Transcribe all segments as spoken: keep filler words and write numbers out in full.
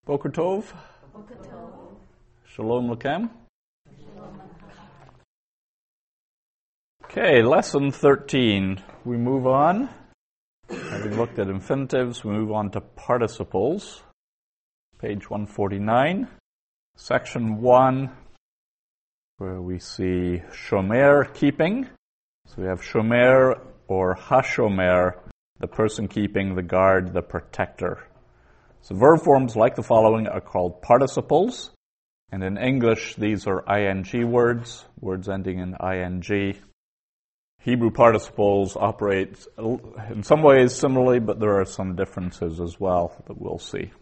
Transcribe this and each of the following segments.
Boker Tov. Shalom Lakem. Okay, lesson thirteen. We move on. Having looked at infinitives, we move on to participles. Page one forty-nine. Section one, where we see shomer, keeping. So we have shomer or hashomer, the person keeping, the guard, the protector. So verb forms like the following are called participles. And in English, these are ing words, words ending in ing. Hebrew participles operate in some ways similarly, but there are some differences as well that we'll see.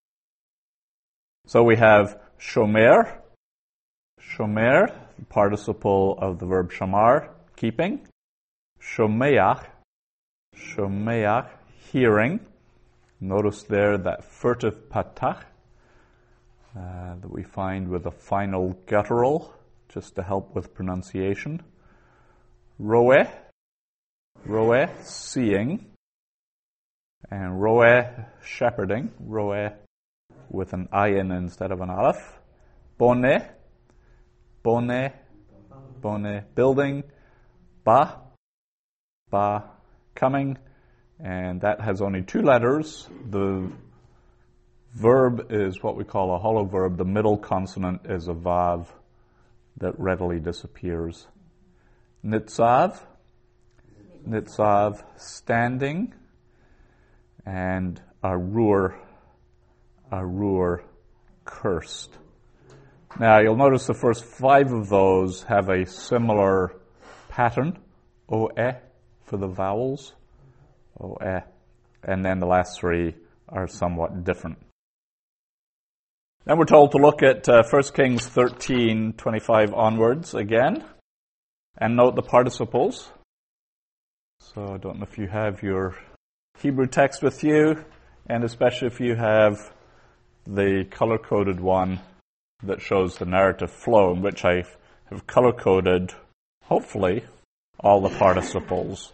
So we have shomer, shomer, the participle of the verb shamar, keeping. Shomeach, shomeach, hearing. Notice there that furtive patach uh, that we find with a final guttural, just to help with pronunciation. Roe, roe, seeing. And roe, shepherding. Roe with an ayin instead of an aleph. Bone, bone, bone, building. Ba, ba, coming. And that has only two letters. The verb is what we call a hollow verb. The middle consonant is a vav that readily disappears. Nitzav, nitzav, standing, and arur, arur, cursed. Now you'll notice the first five of those have a similar pattern, o-eh, for the vowels. Oh, eh. And then the last three are somewhat different. Then we're told to look at uh, First Kings thirteen twenty-five onwards again, and note the participles. So I don't know if you have your Hebrew text with you, and especially if you have the color-coded one that shows the narrative flow, in which I have color-coded, hopefully, all the participles.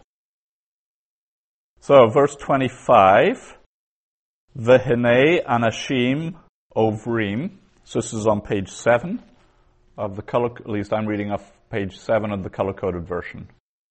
So, verse twenty-five, V'hinei anashim ovrim. So this is on page seven of the color, at least I'm reading off page seven of the color-coded version.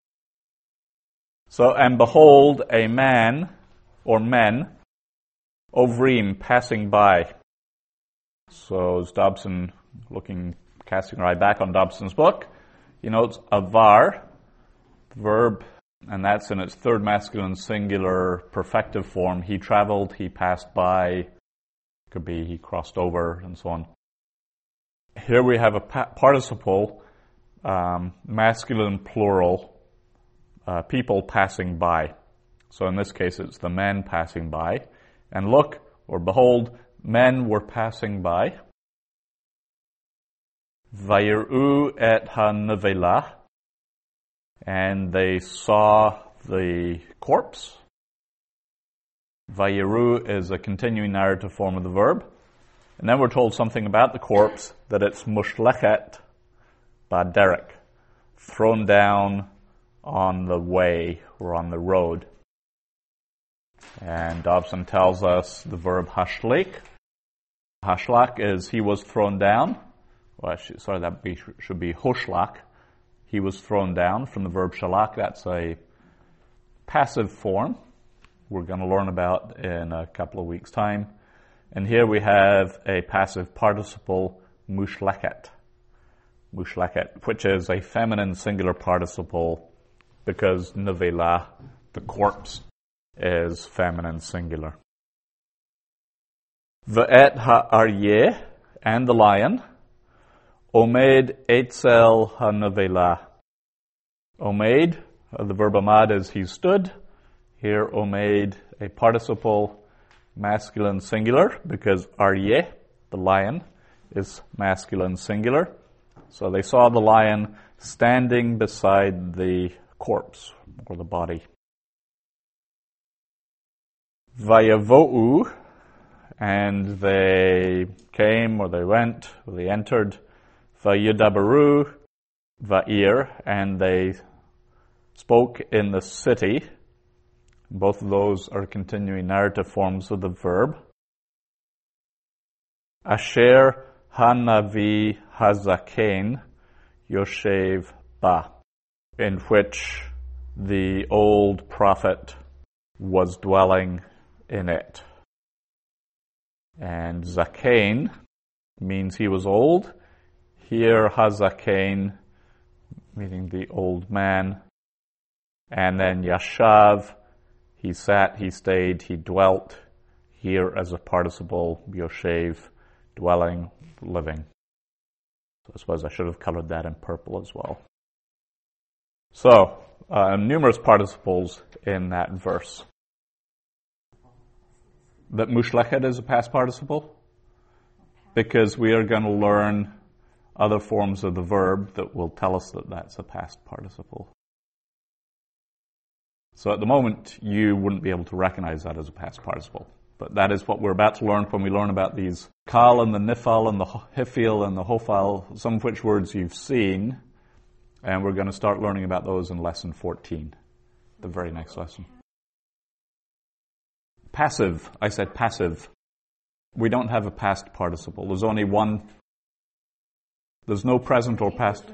So, and behold, a man, or men, ovrim, passing by. So, as Dobson, looking, casting her eye back on Dobson's book, he notes avar, verb, and that's in its third masculine singular perfective form. He traveled, he passed by, could be he crossed over, and so on. Here we have a pa- participle, um, masculine plural, uh, people passing by. So in this case, it's the men passing by. And look, or behold, men were passing by. Vayiru et ha-nevelah. And they saw the corpse. Vayiru is a continuing narrative form of the verb. And then we're told something about the corpse, that it's mushlechet baderek, thrown down on the way or on the road. And Dobson tells us the verb hashlik. Hashlak is he was thrown down. Well, sorry, that be, should be hoshlak. He was thrown down from the verb shalak. That's a passive form we're going to learn about in a couple of weeks' time. And here we have a passive participle, mushleket. Mushleket, which is a feminine singular participle because nevelah, the corpse, is feminine singular. Ve'et ha'aryeh, and the lion. Omed etzel ha-nevelah. Omed, uh, the verb amad is he stood. Here, omed, a participle, masculine singular, because aryeh, the lion, is masculine singular. So they saw the lion standing beside the corpse, or the body. Vayavo'u, and they came, or they went, or they entered. Vayidabaru, va'ir, and they spoke in the city. Both of those are continuing narrative forms of the verb. Asher Hanavi Hazaken Yoshev Ba, in which the old prophet was dwelling in it. And Zaken means he was old. Here, Hazaken, meaning the old man. And then Yashav, he sat, he stayed, he dwelt. Here as a participle, Yoshev, dwelling, living. So I suppose I should have colored that in purple as well. So, uh, numerous participles in that verse. That mushlechet is a past participle, because we are going to learn other forms of the verb that will tell us that that's a past participle. So at the moment, you wouldn't be able to recognize that as a past participle. But that is what we're about to learn when we learn about these kal and the nifal and the hifil and the hofal, some of which words you've seen. And we're going to start learning about those in lesson fourteen, the very next lesson. Passive. I said passive. We don't have a past participle. There's only one. There's no present or past.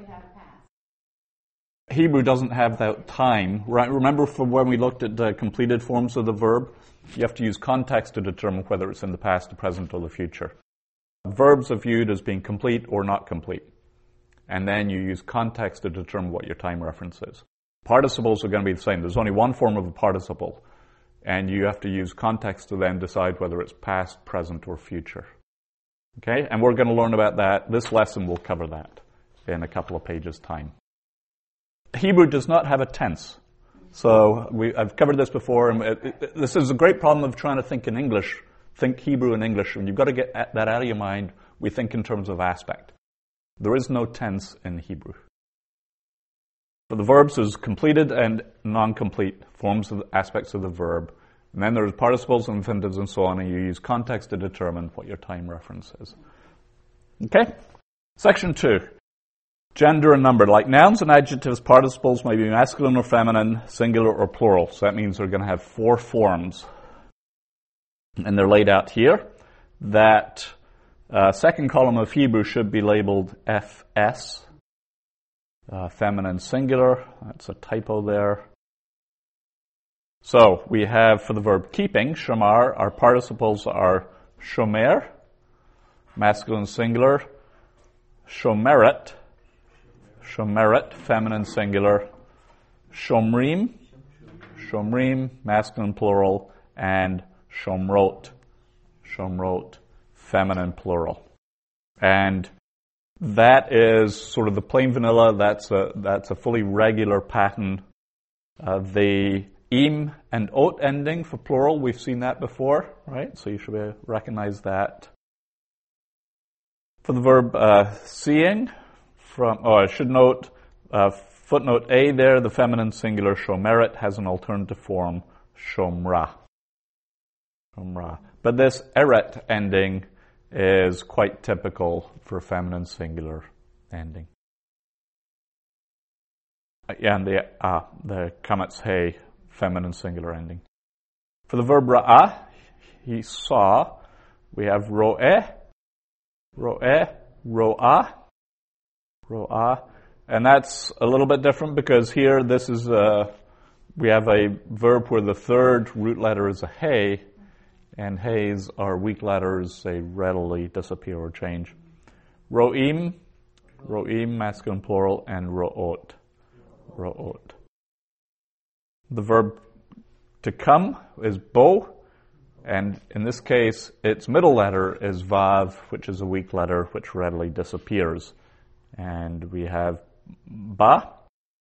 Hebrew doesn't have that time. Right? Remember from when we looked at the completed forms of the verb? You have to use context to determine whether it's in the past, the present, or the future. Verbs are viewed as being complete or not complete. And then you use context to determine what your time reference is. Participles are going to be the same. There's only one form of a participle. And you have to use context to then decide whether it's past, present, or future. Okay? And we're going to learn about that. This lesson will cover that in a couple of pages' time. Hebrew does not have a tense. So we, I've covered this before. And it, it, this is a great problem of trying to think in English, think Hebrew in English. And you've got to get that out of your mind. We think in terms of aspect. There is no tense in Hebrew. But the verbs is completed and non-complete forms of aspects of the verb. And then there's participles and infinitives and so on, and you use context to determine what your time reference is. Okay? Section two. Gender and number. Like nouns and adjectives, participles may be masculine or feminine, singular or plural. So that means they're going to have four forms. And they're laid out here. That uh, second column of Hebrew should be labeled F S. Uh, feminine singular. That's a typo there. So we have for the verb keeping, shamar, our participles are shomer, masculine singular, shomeret, shomeret, feminine singular, shomrim, shomrim, masculine plural, and shomrot, shomrot, feminine plural. And that is sort of the plain vanilla. That's a that's a fully regular pattern. Uh, the im and ot ending for plural, we've seen that before, right? So you should be, recognize that. For the verb uh, seeing, from oh, I should note uh, footnote A there. The feminine singular shomeret has an alternative form shomra. Shomra, but this eret ending is quite typical for feminine singular ending. Yeah, and the ah, the kametz hey, feminine singular ending. For the verb ra'ah, he saw, we have ro'eh, ro'eh, ro'ah, ro'ah, and that's a little bit different because here this is a, we have a verb where the third root letter is a hey, and heys are weak letters, they readily disappear or change. Ro'im, ro'im, masculine plural, and ro'ot, ro'ot. The verb to come is bo, and in this case, its middle letter is vav, which is a weak letter, which readily disappears. And we have ba.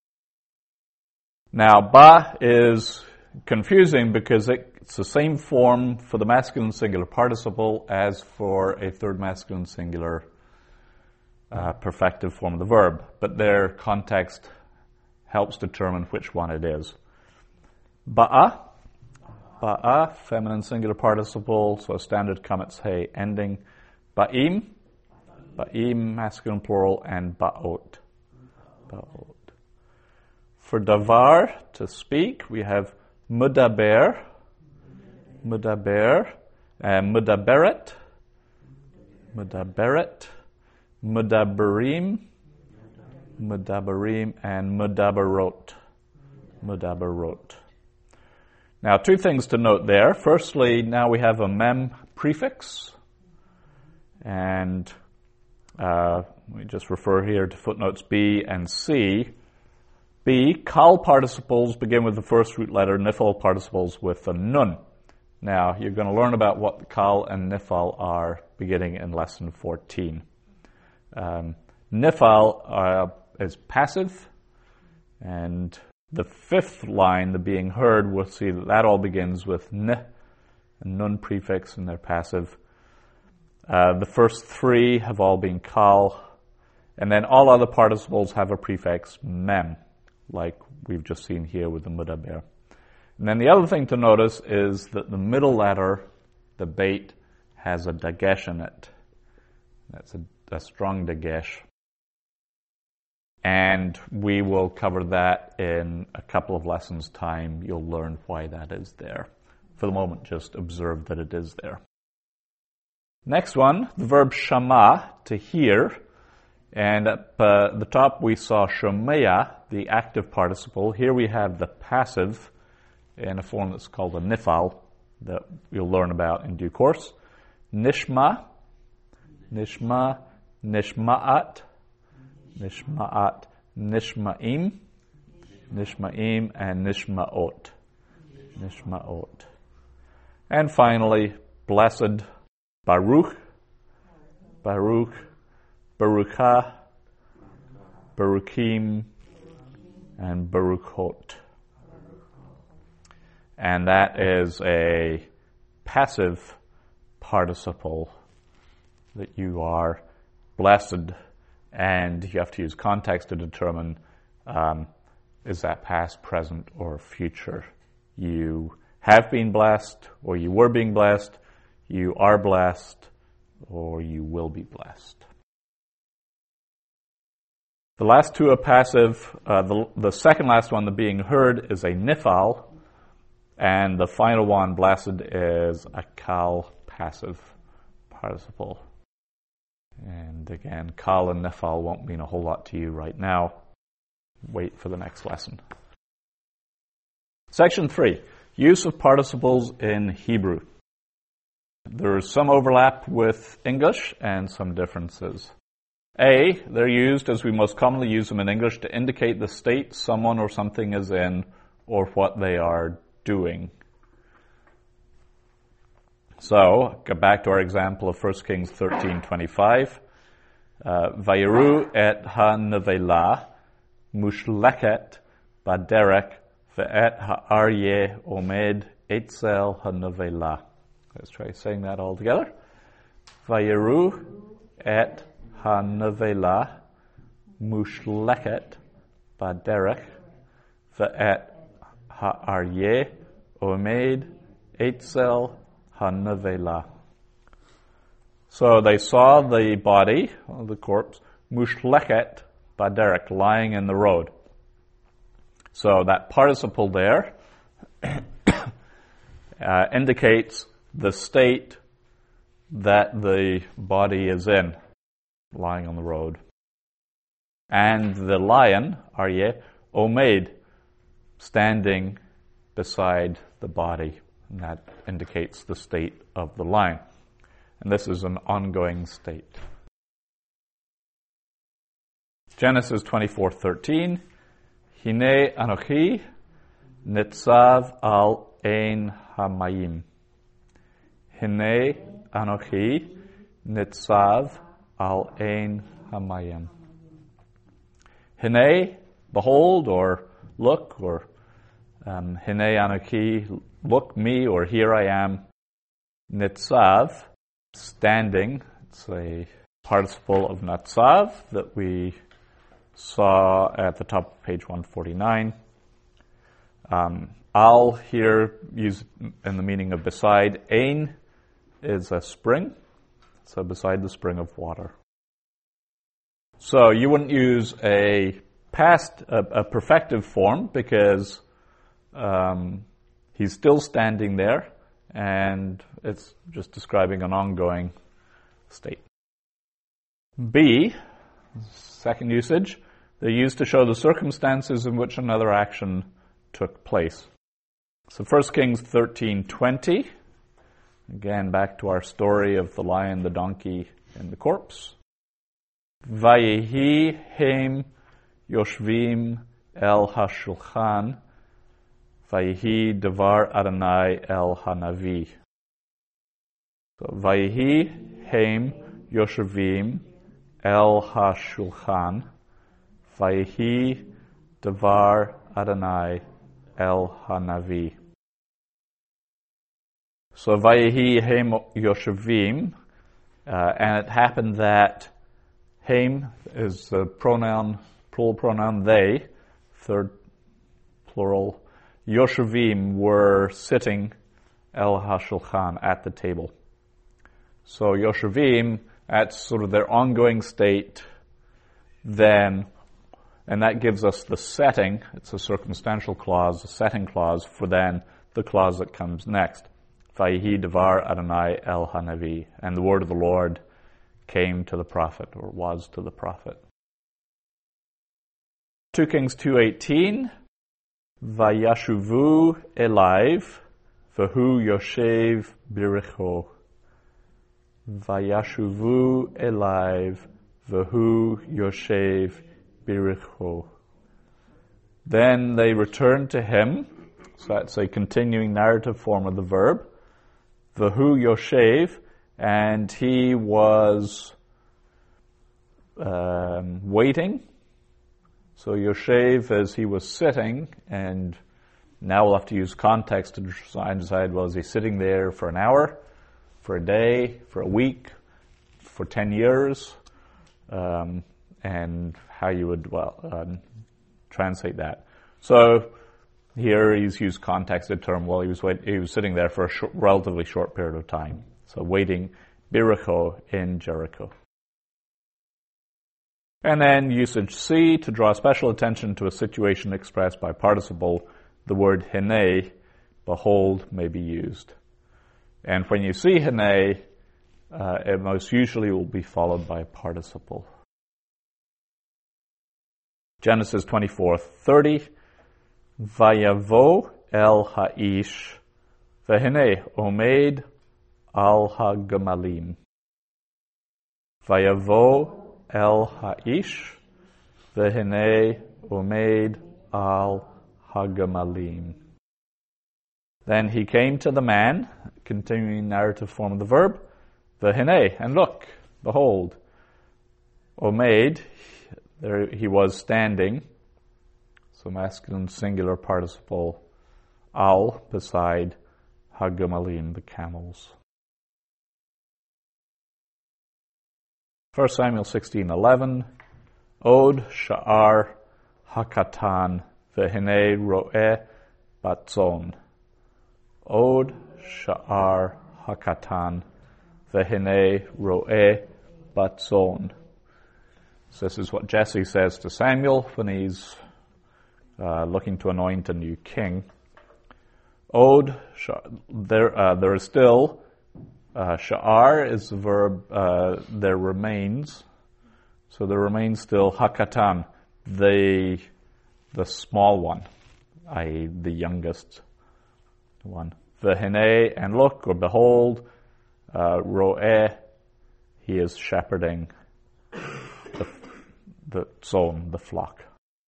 Now, ba is confusing because it's the same form for the masculine singular participle as for a third masculine singular uh, perfective form of the verb, but their context helps determine which one it is. Ba'a, ba'a, feminine singular participle, so a standard kametz hey ending. Ba'im, ba'im, masculine plural, and ba'ot, ba'ot. For davar, to speak, we have mudaber, mudaber, and mudaberet, Mudaberet, Mudabarim, Mudabarim, and Mudabarot. Mudabarot. Now, two things to note there. Firstly, now we have a mem prefix, and uh, we just refer here to footnotes B and C. B, kal participles begin with the first root letter, nifal participles with a nun. Now, you're going to learn about what the kal and nifal are beginning in lesson fourteen. Um, nifal uh, is passive, and the fifth line, the being heard, we'll see that that all begins with n, a nun prefix, and they're passive. Uh, the first three have all been kal, and then all other participles have a prefix mem, like we've just seen here with the mudaber. And then the other thing to notice is that the middle letter, the bait, has a dagesh in it. That's a, a strong dagesh. And we will cover that in a couple of lessons' time. You'll learn why that is there. For the moment, just observe that it is there. Next one, the verb shama, to hear. And at uh, the top we saw shomea, the active participle. Here we have the passive in a form that's called a nifal that you'll learn about in due course. Nishma, nishma, nishma'at, nishma'at, nishma'im, nishma'im, and nishma'ot, nishma'ot. And finally, blessed, baruch, baruch, baruchah, baruchim, and baruchot. And that is a passive participle that you are blessed, and you have to use context to determine um, is that past, present, or future. You have been blessed, or you were being blessed, you are blessed, or you will be blessed. The last two are passive. Uh, the, the second last one, the being heard, is a nifal. And the final one, blessed, is a kal passive participle. And again, kal and nifal won't mean a whole lot to you right now. Wait for the next lesson. Section three, use of participles in Hebrew. There is some overlap with English and some differences. A, they're used as we most commonly use them in English to indicate the state someone or something is in or what they are doing. So, go back to our example of First Kings thirteen twenty-five. Vayeru et ha-nevela mushleket baderek ve'et ha'aryeh omed etzel ha-nevela. Let's try saying that all together. Vayeru et ha-nevela mushleket baderek ve'et ha'aryeh omed etzel ha-nevela. So they saw the body, the corpse, mushleket baderek, lying in the road. So that participle there uh, indicates the state that the body is in, lying on the road. And the lion, aryeh, omed, standing beside the body. And that indicates the state of the lion. And this is an ongoing state. Genesis twenty-four thirteen. Hine anochi nitzav al ein hamayim. Hine anochi nitzav al ein hamayim. Hine, behold, or look, or um, Hine anochi, look me, or here I am. Nitzav, standing. It's a participle of natzav that we saw at the top of page one forty-nine. Um, al here used in the meaning of beside. Ein is a spring, so beside the spring of water. So you wouldn't use a past, a, a perfective form because um, he's still standing there, and it's just describing an ongoing state. B, second usage, they're used to show the circumstances in which another action took place. So First Kings thirteen twenty, again back to our story of the lion, the donkey, and the corpse. Vayehi heim yoshvim el hashulchan, vayehi devar Adonai el hanavi. So vayehi heim yoshvim el hashulchan, vayehi devar Adonai el hanavi. So vayehi heim yoshvim, uh, and it happened that heim is the pronoun, plural pronoun they, third plural. Yoshvim were sitting el hashulchan, at the table. So Yoshvim, that's sort of their ongoing state, then, and that gives us the setting. It's a circumstantial clause, a setting clause for then the clause that comes next. Vayehi devar Adonai el hanavi, and the word of the Lord came to the prophet, or was to the prophet. Second Kings two eighteen, Vayashuvu elaiv, v'hu yoshev biricho. Vayashuvu elaiv, v'hu yoshev biricho. Then they returned to him, so that's a continuing narrative form of the verb, v'hu yoshev, and he was um, waiting. So Yoshev, as he was sitting, and now we'll have to use context to try and decide, well, is he sitting there for an hour, for a day, for a week, for ten years, um, and how you would, well, um, translate that. So here he's used context, the term, well, he was wait, he was sitting there for a short, relatively short period of time. So waiting, Biricho, in Jericho. And then usage C, to draw special attention to a situation expressed by participle, the word hene, behold, may be used. And when you see hene, uh, it most usually will be followed by a participle. Genesis twenty-four thirty, Vayavo el ha'ish, vehene omed al hagamalim. Vayavo el ha'ish, vehene omed al hagamalim. Then he came to the man, continuing narrative form of the verb, vehene, and look, behold, omed, there he was standing, so masculine singular participle, al, beside hagamalim, the camels. First Samuel sixteen eleven, Od sha'ar hakatan vehene ro'eh batzon. Od sha'ar hakatan vehene ro'eh batzon. So this is what Jesse says to Samuel when he's uh, looking to anoint a new king. Od, there, uh, there is still Uh, sha'ar is the verb, uh, there remains. So there remains still hakatan, the the small one, that is the youngest one. Vehene, and look, or behold, uh, ro'eh, he is shepherding the, the zone, the flock.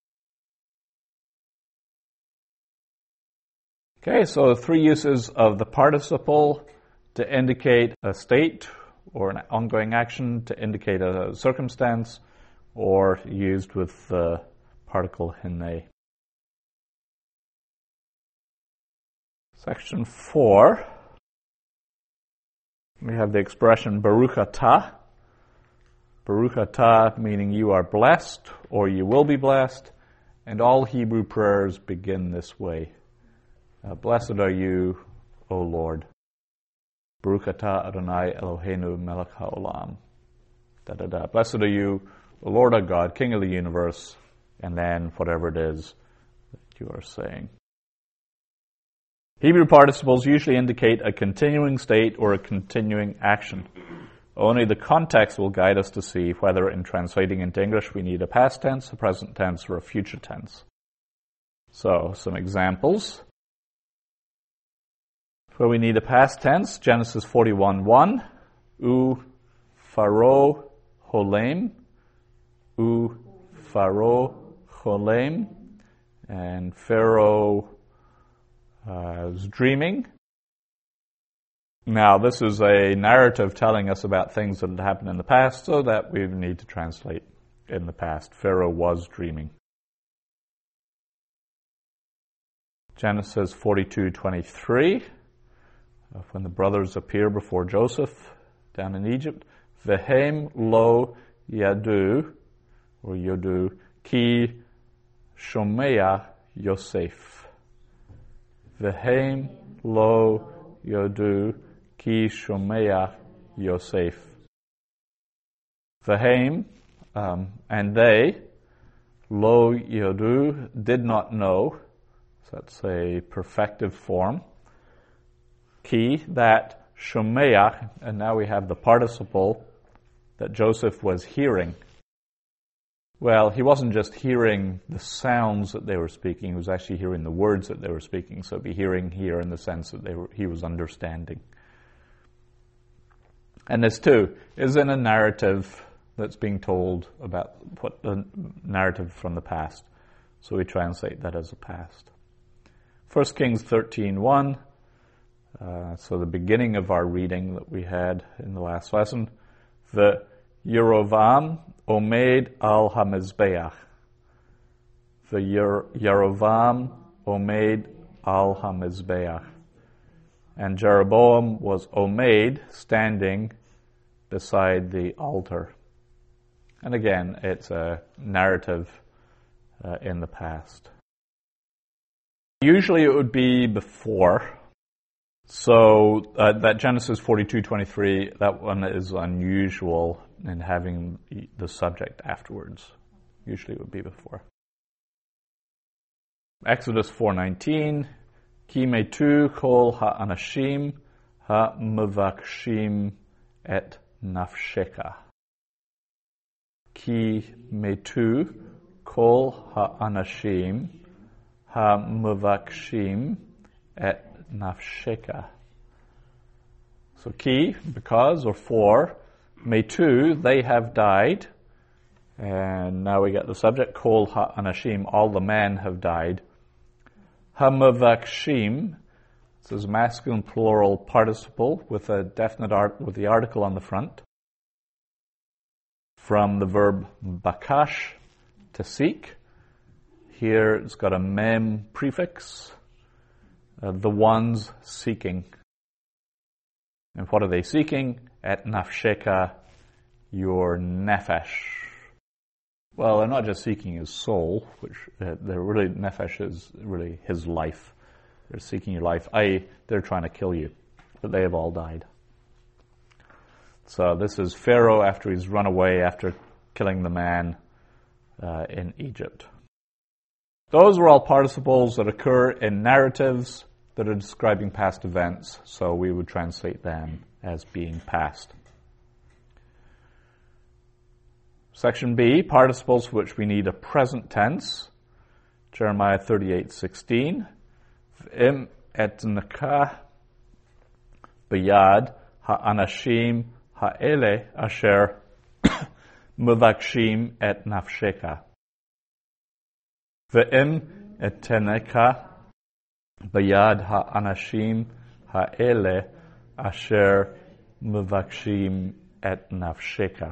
Okay, so three uses of the participle to indicate a state or an ongoing action, to indicate a circumstance, or used with the particle hene. Section four, we have the expression Baruch atah. Baruch atah meaning you are blessed, or you will be blessed, and all Hebrew prayers begin this way. Uh, Blessed are you, O Lord. Baruch atah Adonai Eloheinu melech haolam. Da da da. Blessed are you, the Lord our God, King of the universe, and then whatever it is that you are saying. Hebrew participles usually indicate a continuing state or a continuing action. Only the context will guide us to see whether in translating into English we need a past tense, a present tense, or a future tense. So, some examples. Where we need a past tense, Genesis forty-one one, U Pharaoh Holem, U Pharaoh Holem, and Pharaoh uh, was dreaming. Now, this is a narrative telling us about things that had happened in the past, so that we need to translate in the past. Pharaoh was dreaming. Genesis forty-two twenty-three, when the brothers appear before Joseph down in Egypt, Vehem lo yadu, or yodu, ki shomeya Yosef. Vehem lo yodu, ki shomeya Yosef. Vehem, um, and they, lo yodu, did not know. So that's a perfective form. Ki, that, shomeya, and now we have the participle that Joseph was hearing. Well, he wasn't just hearing the sounds that they were speaking, he was actually hearing the words that they were speaking. So be hearing here in the sense that they were, he was understanding. And this too is in a narrative that's being told about what the narrative from the past. So we translate that as a past. First Kings thirteen one, uh, so the beginning of our reading that we had in the last lesson. The Yerovam Omed al HaMizbeach. The Yerovam Omed al HaMizbeach. And Jeroboam was Omed, standing beside the altar. And again, it's a narrative uh, in the past. Usually it would be before. So uh, that Genesis forty-two twenty-three, that one is unusual in having the subject afterwards. Usually it would be before. Exodus four nineteen, Ki metu kol ha'anashim ha'mevakshim et nafsheka. Ki metu kol ha'anashim ha'mevakshim et nafsheka. So ki, because, or for, metu, they have died. And now we get the subject, kol ha'anashim, all the men have died. Hamavakshim, this is masculine plural participle with a definite art, with the article on the front. From the verb bakash, to seek. Here it's got a mem prefix. Uh, the ones seeking. And what are they seeking? Et nafsheka, your nefesh. Well, they're not just seeking his soul, which uh, they're really, nefesh is really his life. They're seeking your life. I, they're trying to kill you. But they have all died. So this is Pharaoh after he's run away after killing the man uh, in Egypt. Those are all participles that occur in narratives that are describing past events, so we would translate them as being past. Section B, participles for which we need a present tense. Jeremiah thirty-eight sixteen. V'im etnaka b'yad ha'anashim ha'ele asher mevakshim et nafsheka. V'im etnaka b'yad ha'anashim ha'ele asher mevakshim et nafsheka.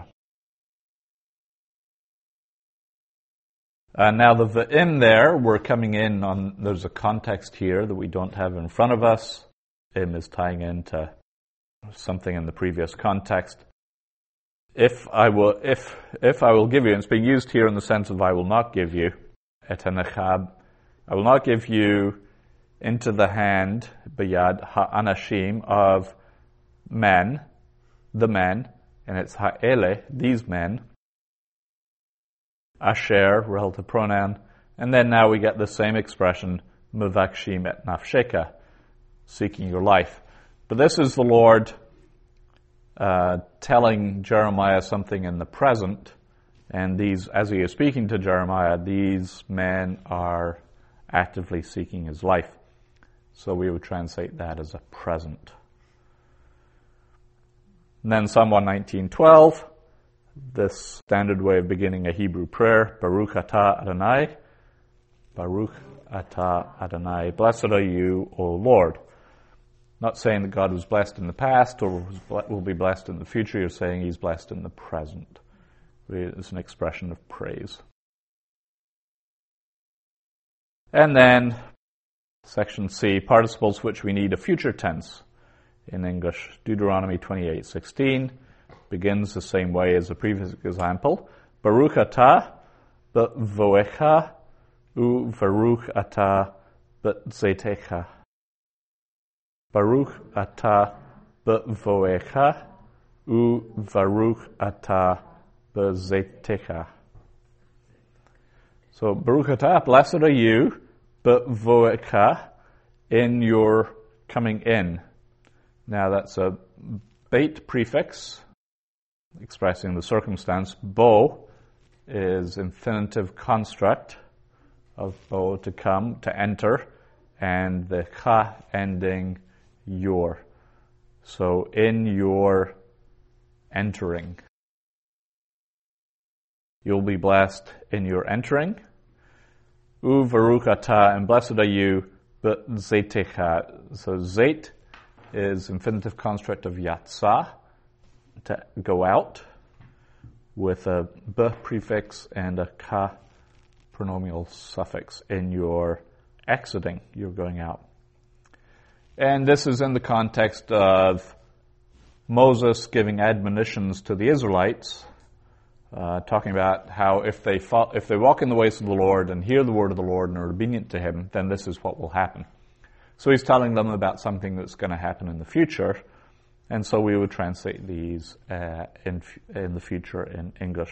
Uh, now the v'im there, we're coming in on, there's a context here that we don't have in front of us. Im is tying into something in the previous context. If I will, if, if I will give you, and it's being used here in the sense of I will not give you, etanachab, I will not give you into the hand, b'yad ha'anashim, of men, the men, and it's ha'ele, these men, asher, relative pronoun, and then now we get the same expression, mevakshim et nafsheka, seeking your life. But this is the Lord uh, telling Jeremiah something in the present, and these, as he is speaking to Jeremiah, these men are actively seeking his life. So we would translate that as a present. And then Psalm one nineteen twelve, this standard way of beginning a Hebrew prayer, Baruch atah Adonai, Baruch atah Adonai, blessed are you, O Lord. Not saying that God was blessed in the past or will be blessed in the future, you're saying he's blessed in the present. It's an expression of praise. And then, section C, participles which we need a future tense in English. Deuteronomy twenty-eight sixteen begins the same way as the previous example. Baruch atah b'voecha u baruch atah b'zetecha. Baruch atah b'voecha u baruch atah b'zetecha. So, Baruch atah, blessed are you, b'voecha, in your coming in. Now that's a bait prefix expressing the circumstance. Bo is infinitive construct of bo, to come, to enter, and the cha ending your. So in your entering. You'll be blessed in your entering. U Baruch atah, and blessed are you, but zetecha. So zet is infinitive construct of yatsa, to go out, with a b prefix and a ka pronominal suffix in your exiting, you're going out. And this is in the context of Moses giving admonitions to the Israelites, uh, talking about how if they fo- if they walk in the ways of the Lord and hear the word of the Lord and are obedient to him, then this is what will happen. So he's telling them about something that's going to happen in the future, and so we would translate these uh, in in the future in English.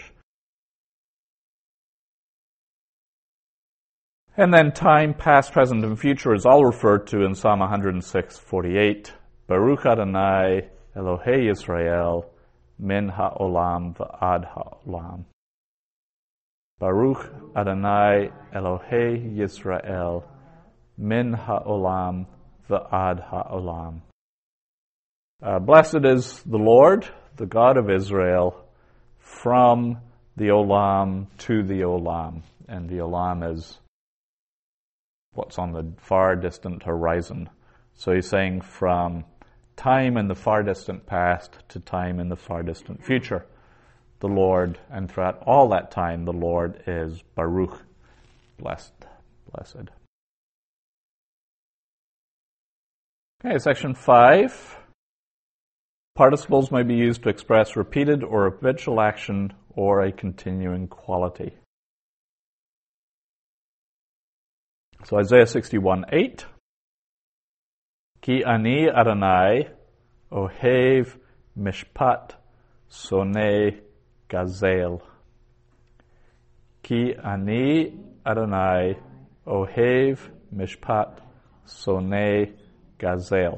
And then time, past, present, and future is all referred to in Psalm one hundred six forty-eight. Baruch Adonai Elohei Yisrael min ha'olam v'ad ha'olam. Baruch Adonai Elohei Yisrael min ha'olam v'ad ha'olam. Uh, blessed is the Lord, the God of Israel, from the olam to the olam. And the olam is what's on the far distant horizon. So he's saying from time in the far distant past to time in the far distant future. The Lord, and throughout all that time, the Lord is Baruch, blessed, blessed. Okay, section five. Participles may be used to express repeated or habitual action or a continuing quality. So Isaiah sixty-one eight. Ki ani Adonai ohev mishpat sonei gazel. Ki ani Adonai ohev mishpat sonei gazel.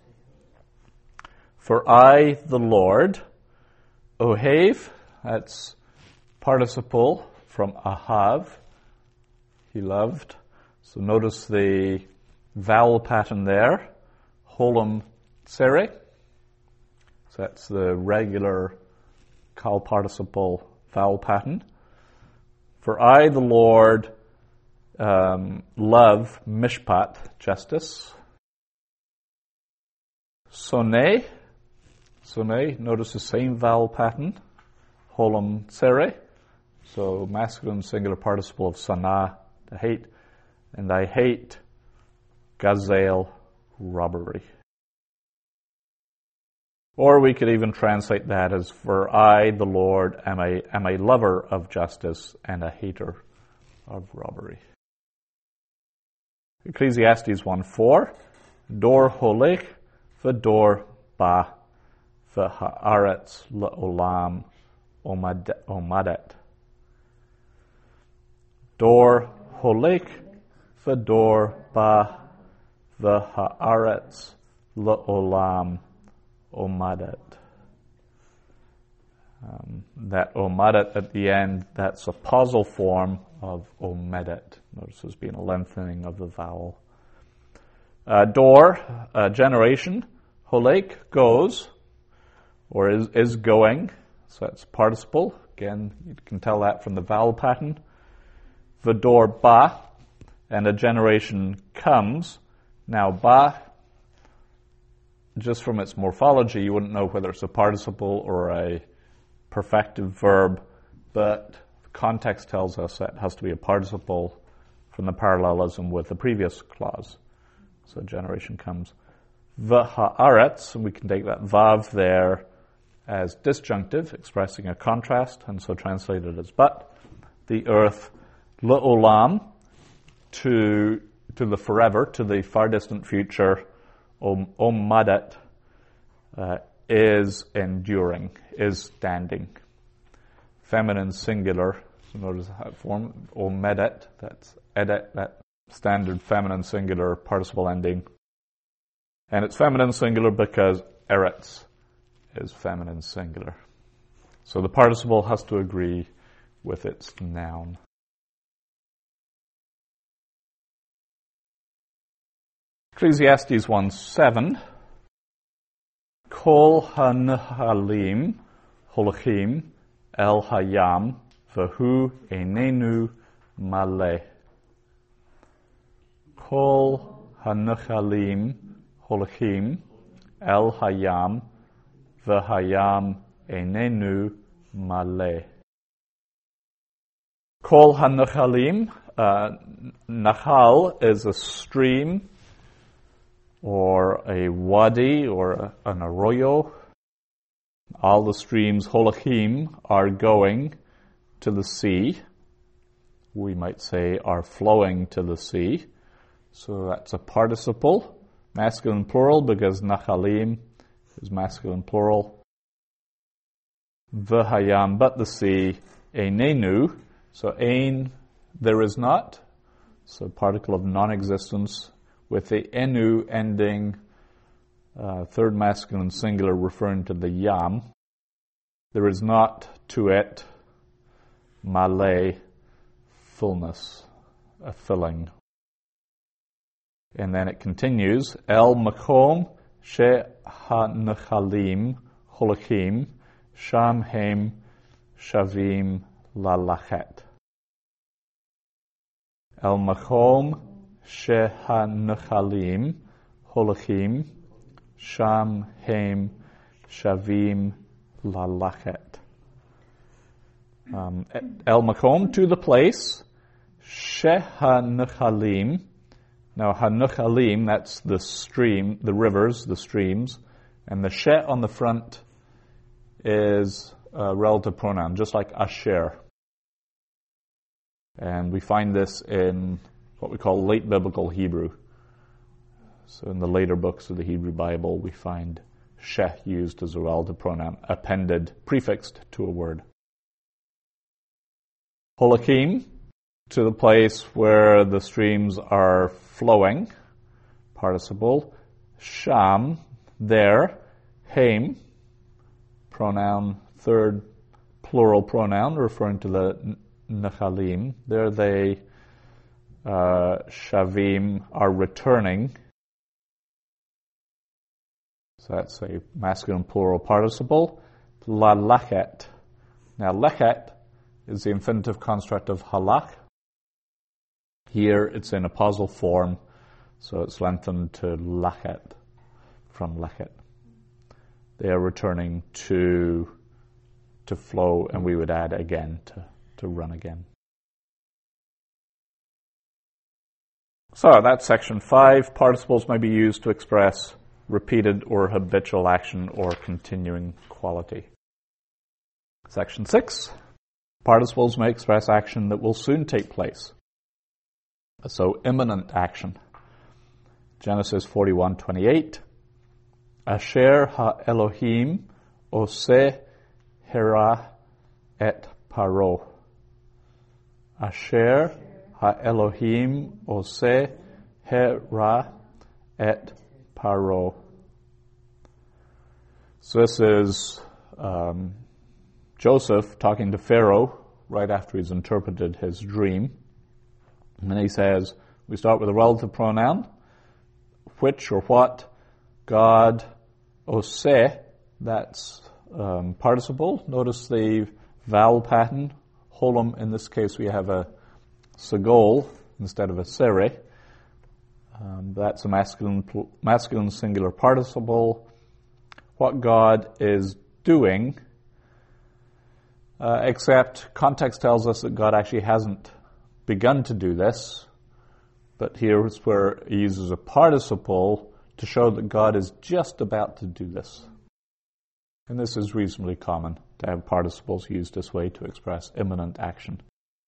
For I, the Lord, ohev, that's participle from ahav, he loved. So notice the vowel pattern there, holem tsere. So that's the regular kal participle vowel pattern. For I, the Lord, um, love mishpat, justice. Sonei, sonei, notice the same vowel pattern, holem tsere. So masculine singular participle of sana, to hate. And I hate gazel, robbery. Or we could even translate that as, for I, the Lord, am a, am a lover of justice and a hater of robbery. Ecclesiastes one four, dor holech v'dor ba v'ha'aretz la'olam omadet. Dor holech v'dor ba v'ha'aretz la'olam omadet. Um, that omadet at the end, that's a pausal form of omedet. Notice there's been a lengthening of the vowel. Uh, door, uh, generation. Holek, goes, or is, is going. So that's participle. Again, you can tell that from the vowel pattern. Vador, ba, and a generation comes. Now, ba, just from its morphology, you wouldn't know whether it's a participle or a perfective verb, but context tells us that it has to be a participle from the parallelism with the previous clause. So generation comes. V'ha'aretz, and we can take that vav there as disjunctive, expressing a contrast, and so translated as but. The earth, le'olam, to to the forever, to the far distant future, om, omadet, uh, is enduring, is standing. Feminine singular, so notice that form, omedet, that's edet, that standard feminine singular participle ending. And it's feminine singular because eretz is feminine singular. So the participle has to agree with its noun. Ecclesiastes one seven. Kol ha-nehalim holachim el hayam v'hu einenu maleh. Kol ha-nehalim holachim el hayam v'hayam einenu maleh. Kol ha-nehalim, uh, Nahal is a stream or a wadi, or a, an arroyo. All the streams, holachim, are going to the sea. We might say are flowing to the sea. So that's a participle, masculine plural, because nachalim is masculine plural. V'hayam, but the sea, einenu, so ein, there is not, so particle of non-existence, with the enu ending, uh, third masculine singular referring to the yam. There is not to it, maleh, fullness, a filling. And then it continues, el makom she ha-nechalim holachim sham hem shavim lalachet. El makom Sheha-nechalim holachim sham hem shavim lalachet. Um, El makom, to the place. Sheha-nechalim. Now, ha-nechalim, that's the stream, the rivers, the streams. And the she on the front is a relative pronoun, just like asher. And we find this in what we call late biblical Hebrew. So in the later books of the Hebrew Bible, we find sheh used as a relative pronoun, appended, prefixed to a word. Holachim, to the place where the streams are flowing, participle. Sham, there. Haim, pronoun, third plural pronoun, referring to the nechalim. There they Uh, shavim are returning. So that's a masculine plural participle. La lachet. Now lechet is the infinitive construct of halach. Here it's in a pausal form, so it's lengthened to lachet, from lechet. They are returning to to flow, and we would add again, to, to run again. So that's section five. Participles may be used to express repeated or habitual action or continuing quality. Section six. Participles may express action that will soon take place. So imminent action. Genesis forty-one twenty-eight. Asher ha-Elohim oseh hera et paro. Asher ha-Elohim oseh hera et paro. So this is um, Joseph talking to Pharaoh right after he's interpreted his dream. And then he says, we start with a relative pronoun, which or what God ose, that's um, participle. Notice the vowel pattern. Holum, in this case, we have a sagol instead of a sere. Um, that's a masculine, masculine singular participle. What God is doing, uh, except context tells us that God actually hasn't begun to do this, but here is where he uses a participle to show that God is just about to do this. And this is reasonably common, to have participles used this way to express imminent action.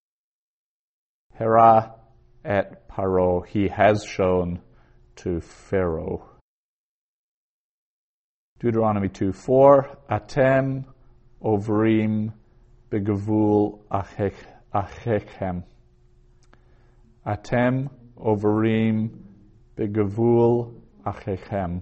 Hera et paro, he has shown to Pharaoh. Deuteronomy two four, atem ovrim begavul achechem. Atem overim begavul achechem.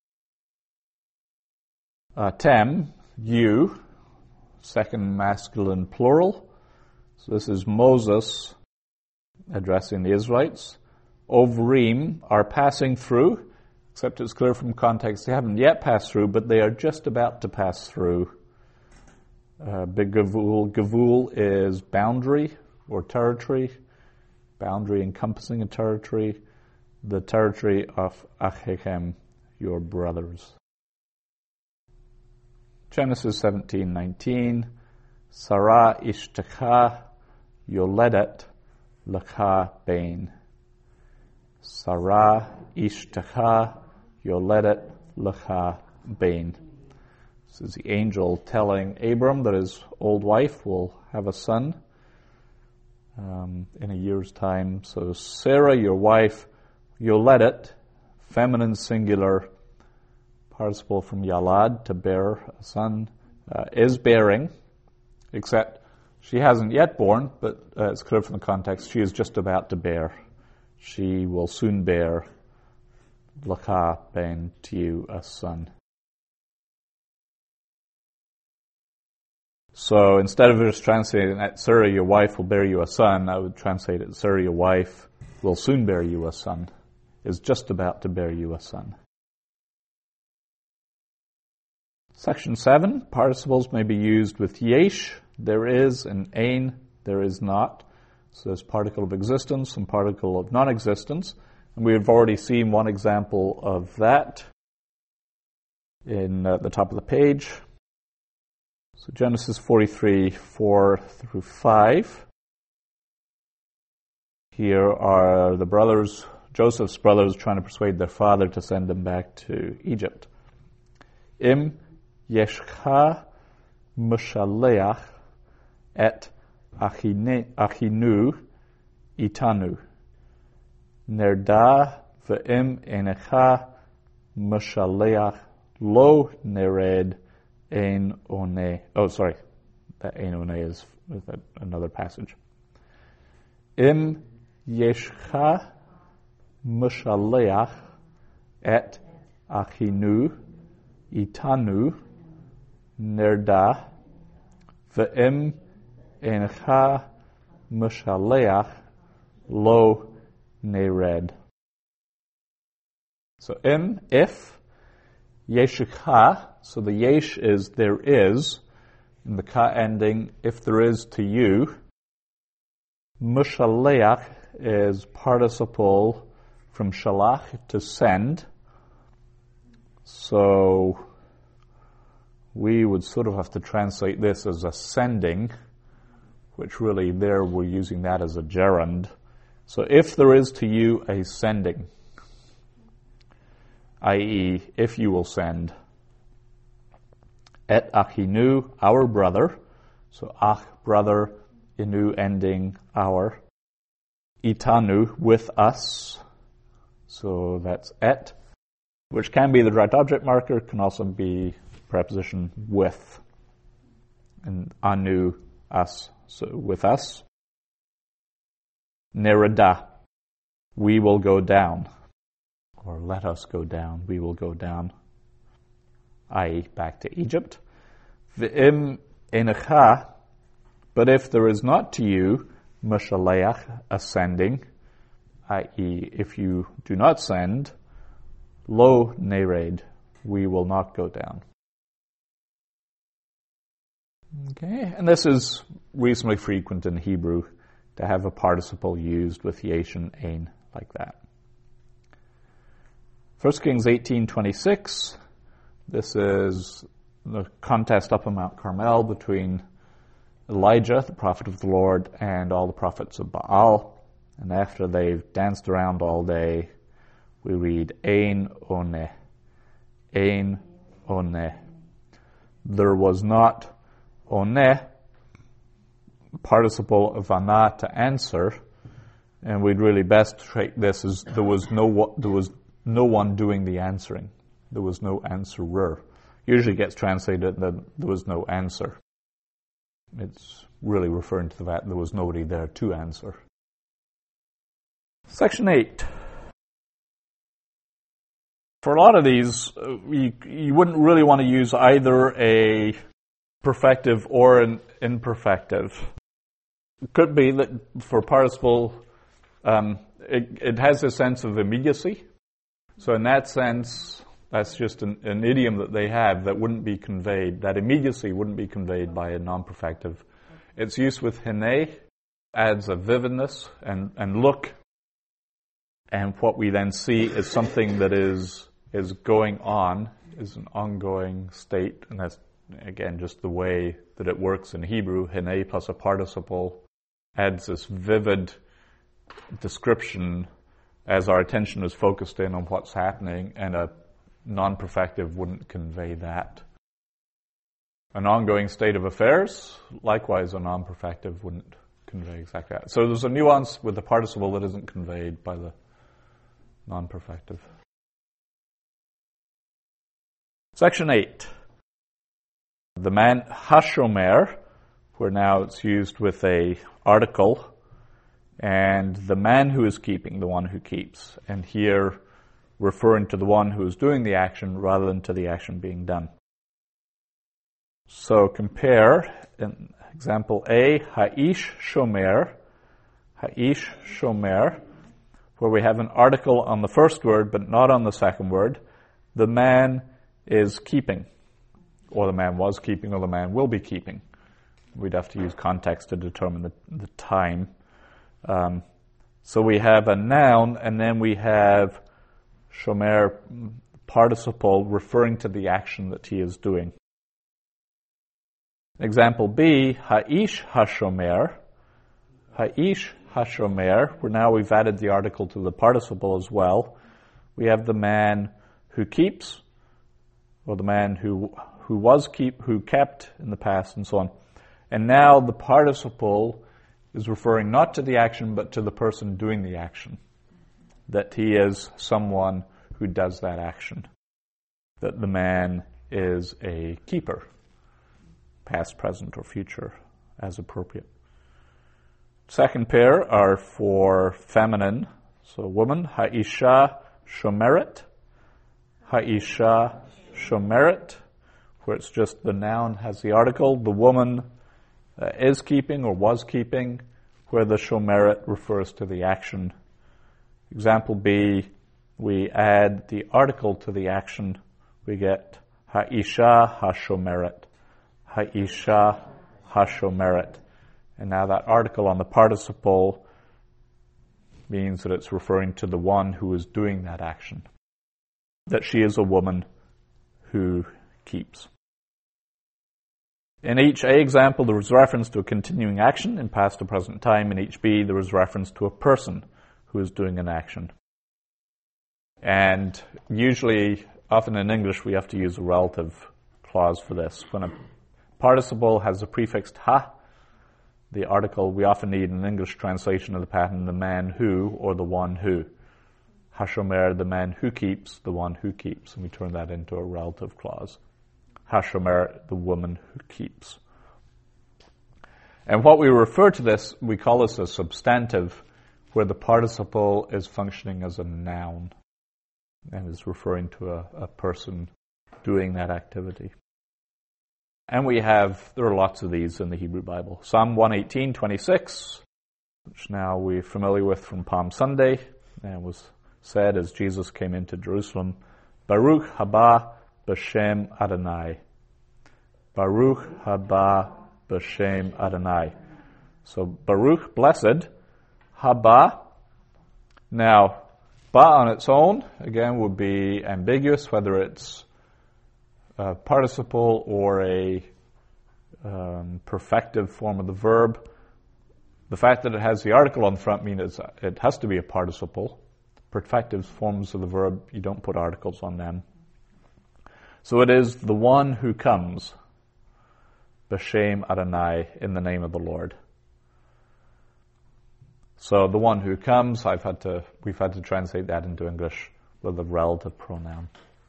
Atem, you, second masculine plural. So this is Moses addressing the Israelites. Overim are passing through, except it's clear from context they haven't yet passed through, but they are just about to pass through. Uh, begavul, gavul is boundary or territory. Boundary encompassing a territory, the territory of Achechem, your brothers. Genesis seventeen nineteen, Sarah ishtacha yoledet lecha bain. Sarah ishtacha yoledet lecha bain. This is the angel telling Abram that his old wife will have a son Um, in a year's time. So Sarah, your wife, yoledet, feminine singular, participle from yalad, to bear a son, uh, is bearing, except she hasn't yet born, but uh, it's clear from the context, she is just about to bear. She will soon bear, lecha ben, to you, a son. So instead of just translating that, Sarah, your wife will bear you a son, I would translate it, Sarah, your wife will soon bear you a son, is just about to bear you a son. Section seven, participles may be used with yesh, there is, and ein, there is not. So there's particle of existence and particle of non-existence. And we have already seen one example of that in uh, the top of the page. So Genesis forty-three, four through five. Here are the brothers, Joseph's brothers, trying to persuade their father to send them back to Egypt. Im yeshcha mishaleach et achinu itanu. Nerda ve'im enecha mishaleach lo nered ein one. Oh, sorry. That ein one is another passage. Im yeshcha mishaleach et achinu itanu nerda ve'im encha mishaleach lo nered. So im, if, yeshcha, so the yesh is there is, and the ka ending, if there is to you. Mishaleach is participle from shalach, to send. So we would sort of have to translate this as a sending, which really there we're using that as a gerund. So if there is to you a sending, that is, if you will send, et achinu, our brother, so ach, brother, inu ending, our, itanu, with us, so that's et, which can be the direct object marker, can also be preposition with, and anu, us, so with us. Nerada, we will go down, or let us go down, we will go down, that is back to Egypt. V'im enecha, but if there is not to you mashaleach, ascending, that is, if you do not send, lo nered, we will not go down. Okay, and this is reasonably frequent in Hebrew to have a participle used with yeshin ein like that. First Kings eighteen twenty-six. This is the contest up on Mount Carmel between Elijah, the prophet of the Lord, and all the prophets of Baal. And after they've danced around all day, we read, Ein one, Ein one. There was not one, participle of ana to answer, and we'd really best treat this as there was no there was no one doing the answering. There was no answerer. Usually gets translated that there was no answer. It's really referring to the fact there was nobody there to answer. Section eight. For a lot of these, uh, you, you wouldn't really want to use either a perfective or an imperfective. It could be that for participle, um, it, it has a sense of immediacy. So in that sense, that's just an, an idiom that they have that wouldn't be conveyed, that immediacy wouldn't be conveyed by a non-perfective. Its use with hine adds a vividness and, and look, and what we then see is something that is is going on, is an ongoing state, and that's, again, just the way that it works in Hebrew. Hine plus a participle adds this vivid description as our attention is focused in on what's happening, and a non-perfective wouldn't convey that. An ongoing state of affairs, likewise a non-perfective wouldn't convey exactly that. So there's a nuance with the participle that isn't conveyed by the non-perfective. Section eight. The man hashomer, where now it's used with a article, and the man who is keeping, the one who keeps. And here, referring to the one who is doing the action rather than to the action being done. So compare, in example A, ha'ish shomer, ha'ish shomer, where we have an article on the first word but not on the second word. The man is keeping, or the man was keeping, or the man will be keeping. We'd have to use context to determine the, the time. Um, so we have a noun, and then we have shomer participle referring to the action that he is doing. Example B, ha'ish hashomer, ha'ish hashomer, where now we've added the article to the participle as well. We have the man who keeps, or the man who who was keep, who kept in the past, and so on. And now the participle is referring not to the action, but to the person doing the action. That he is someone who does that action. That the man is a keeper, past, present, or future, as appropriate. Second pair are for feminine, so woman, ha'isha shomeret, ha'isha shomeret, where it's just the noun has the article, the woman uh, is keeping or was keeping, where the shomeret refers to the action. Example B, we add the article to the action, we get ha'isha hashomeret, ha'isha hashomeret. And now that article on the participle means that it's referring to the one who is doing that action. That she is a woman who keeps. In each A example, there was reference to a continuing action in past or present time. In each B, there was reference to a person who is doing an action. And usually, often in English, we have to use a relative clause for this. When a participle has a prefix ha, the article, we often need an English translation of the pattern, the man who, or the one who. Hashomer, the man who keeps, the one who keeps. And we turn that into a relative clause. Hashomer, the woman who keeps. And what we refer to this, we call this a substantive, where the participle is functioning as a noun and is referring to a, a person doing that activity. And we have, there are lots of these in the Hebrew Bible. Psalm one eighteen, twenty-six, which now we're familiar with from Palm Sunday, and was said as Jesus came into Jerusalem, Baruch haba b'shem Adonai. Baruch haba b'shem Adonai. So Baruch, blessed, haba. Now, ba on its own, again, would be ambiguous, whether it's a participle or a um, perfective form of the verb. The fact that it has the article on the front means it has to be a participle. Perfective forms of the verb, you don't put articles on them. So it is the one who comes, b'shem Adonai, in the name of the Lord. So the one who comes, I've had to, we've had to translate that into English with a relative pronoun.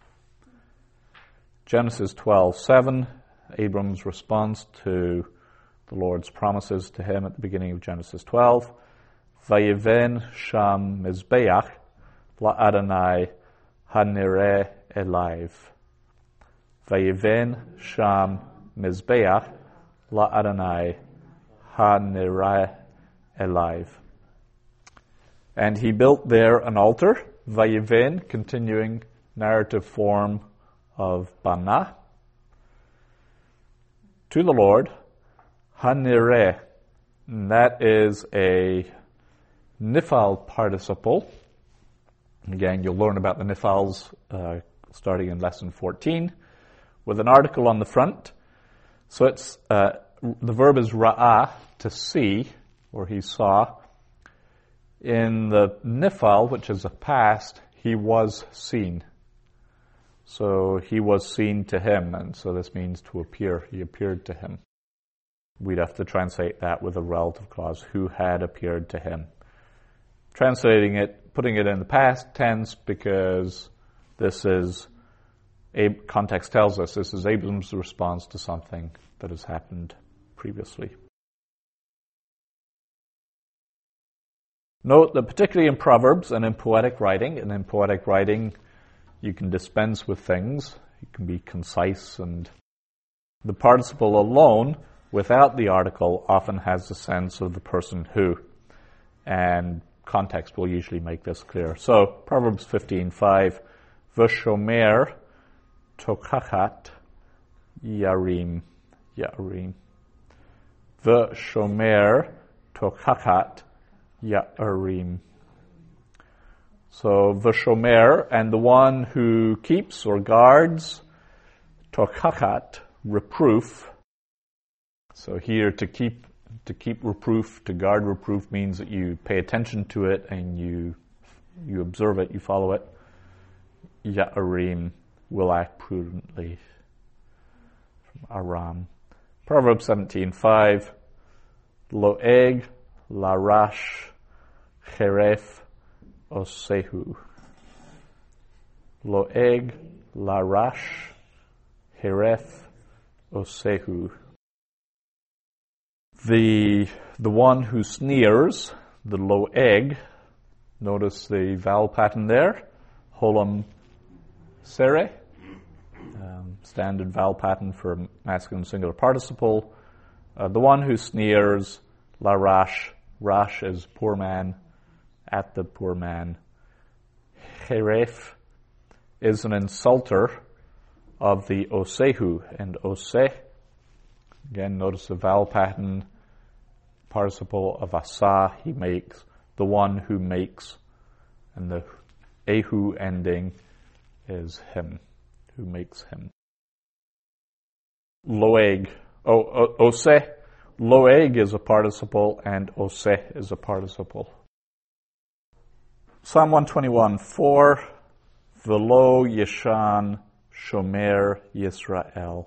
Genesis twelve seven, Abram's response to the Lord's promises to him at the beginning of Genesis twelve. Vayiven sham mizbeach la Adonai hanireh elaiv. Vayiven sham mizbeach la Adonai hanireh elaiv. And he built there an altar, Vayiven, continuing narrative form of Bana, to the Lord, Hanireh. That is a nifal participle. Again, you'll learn about the nifals uh, starting in lesson fourteen, with an article on the front. So it's uh, the verb is ra'ah, to see, or he saw. In the nifal, which is a past, he was seen. So he was seen to him, and so this means to appear. He appeared to him. We'd have to translate that with a relative clause, who had appeared to him. Translating it, putting it in the past tense, because this is, context tells us, this is Abram's response to something that has happened previously. Note that particularly in Proverbs and in poetic writing, and in poetic writing you can dispense with things, you can be concise, and the participle alone, without the article, often has the sense of the person who, and context will usually make this clear. So, Proverbs fifteen five, V'shomer tokachat yarim, yarim. V'shomer tokachat yarim. So, V'shomer, and the one who keeps or guards, tokachat, reproof. So here, to keep to keep reproof, to guard reproof, means that you pay attention to it and you you observe it, you follow it. Yarim, will act prudently. From Aram. Proverbs seventeen five, Loeg larash cheref osehu. Loeg larash cheref osehu. The the one who sneers, the loeg, notice the vowel pattern there, holam sere, um, standard vowel pattern for masculine singular participle. Uh, the one who sneers, la rash, rash is poor man, at the poor man. Cheref is an insulter of the osehu, and ose, again, notice the vowel pattern, participle of asa, he makes, the one who makes, and the ehu ending is him, who makes him. Loeg, oh, oh, ose, loeg is a participle, and ose is a participle. Psalm one twenty-one, for velo yeshan shomer Yisrael.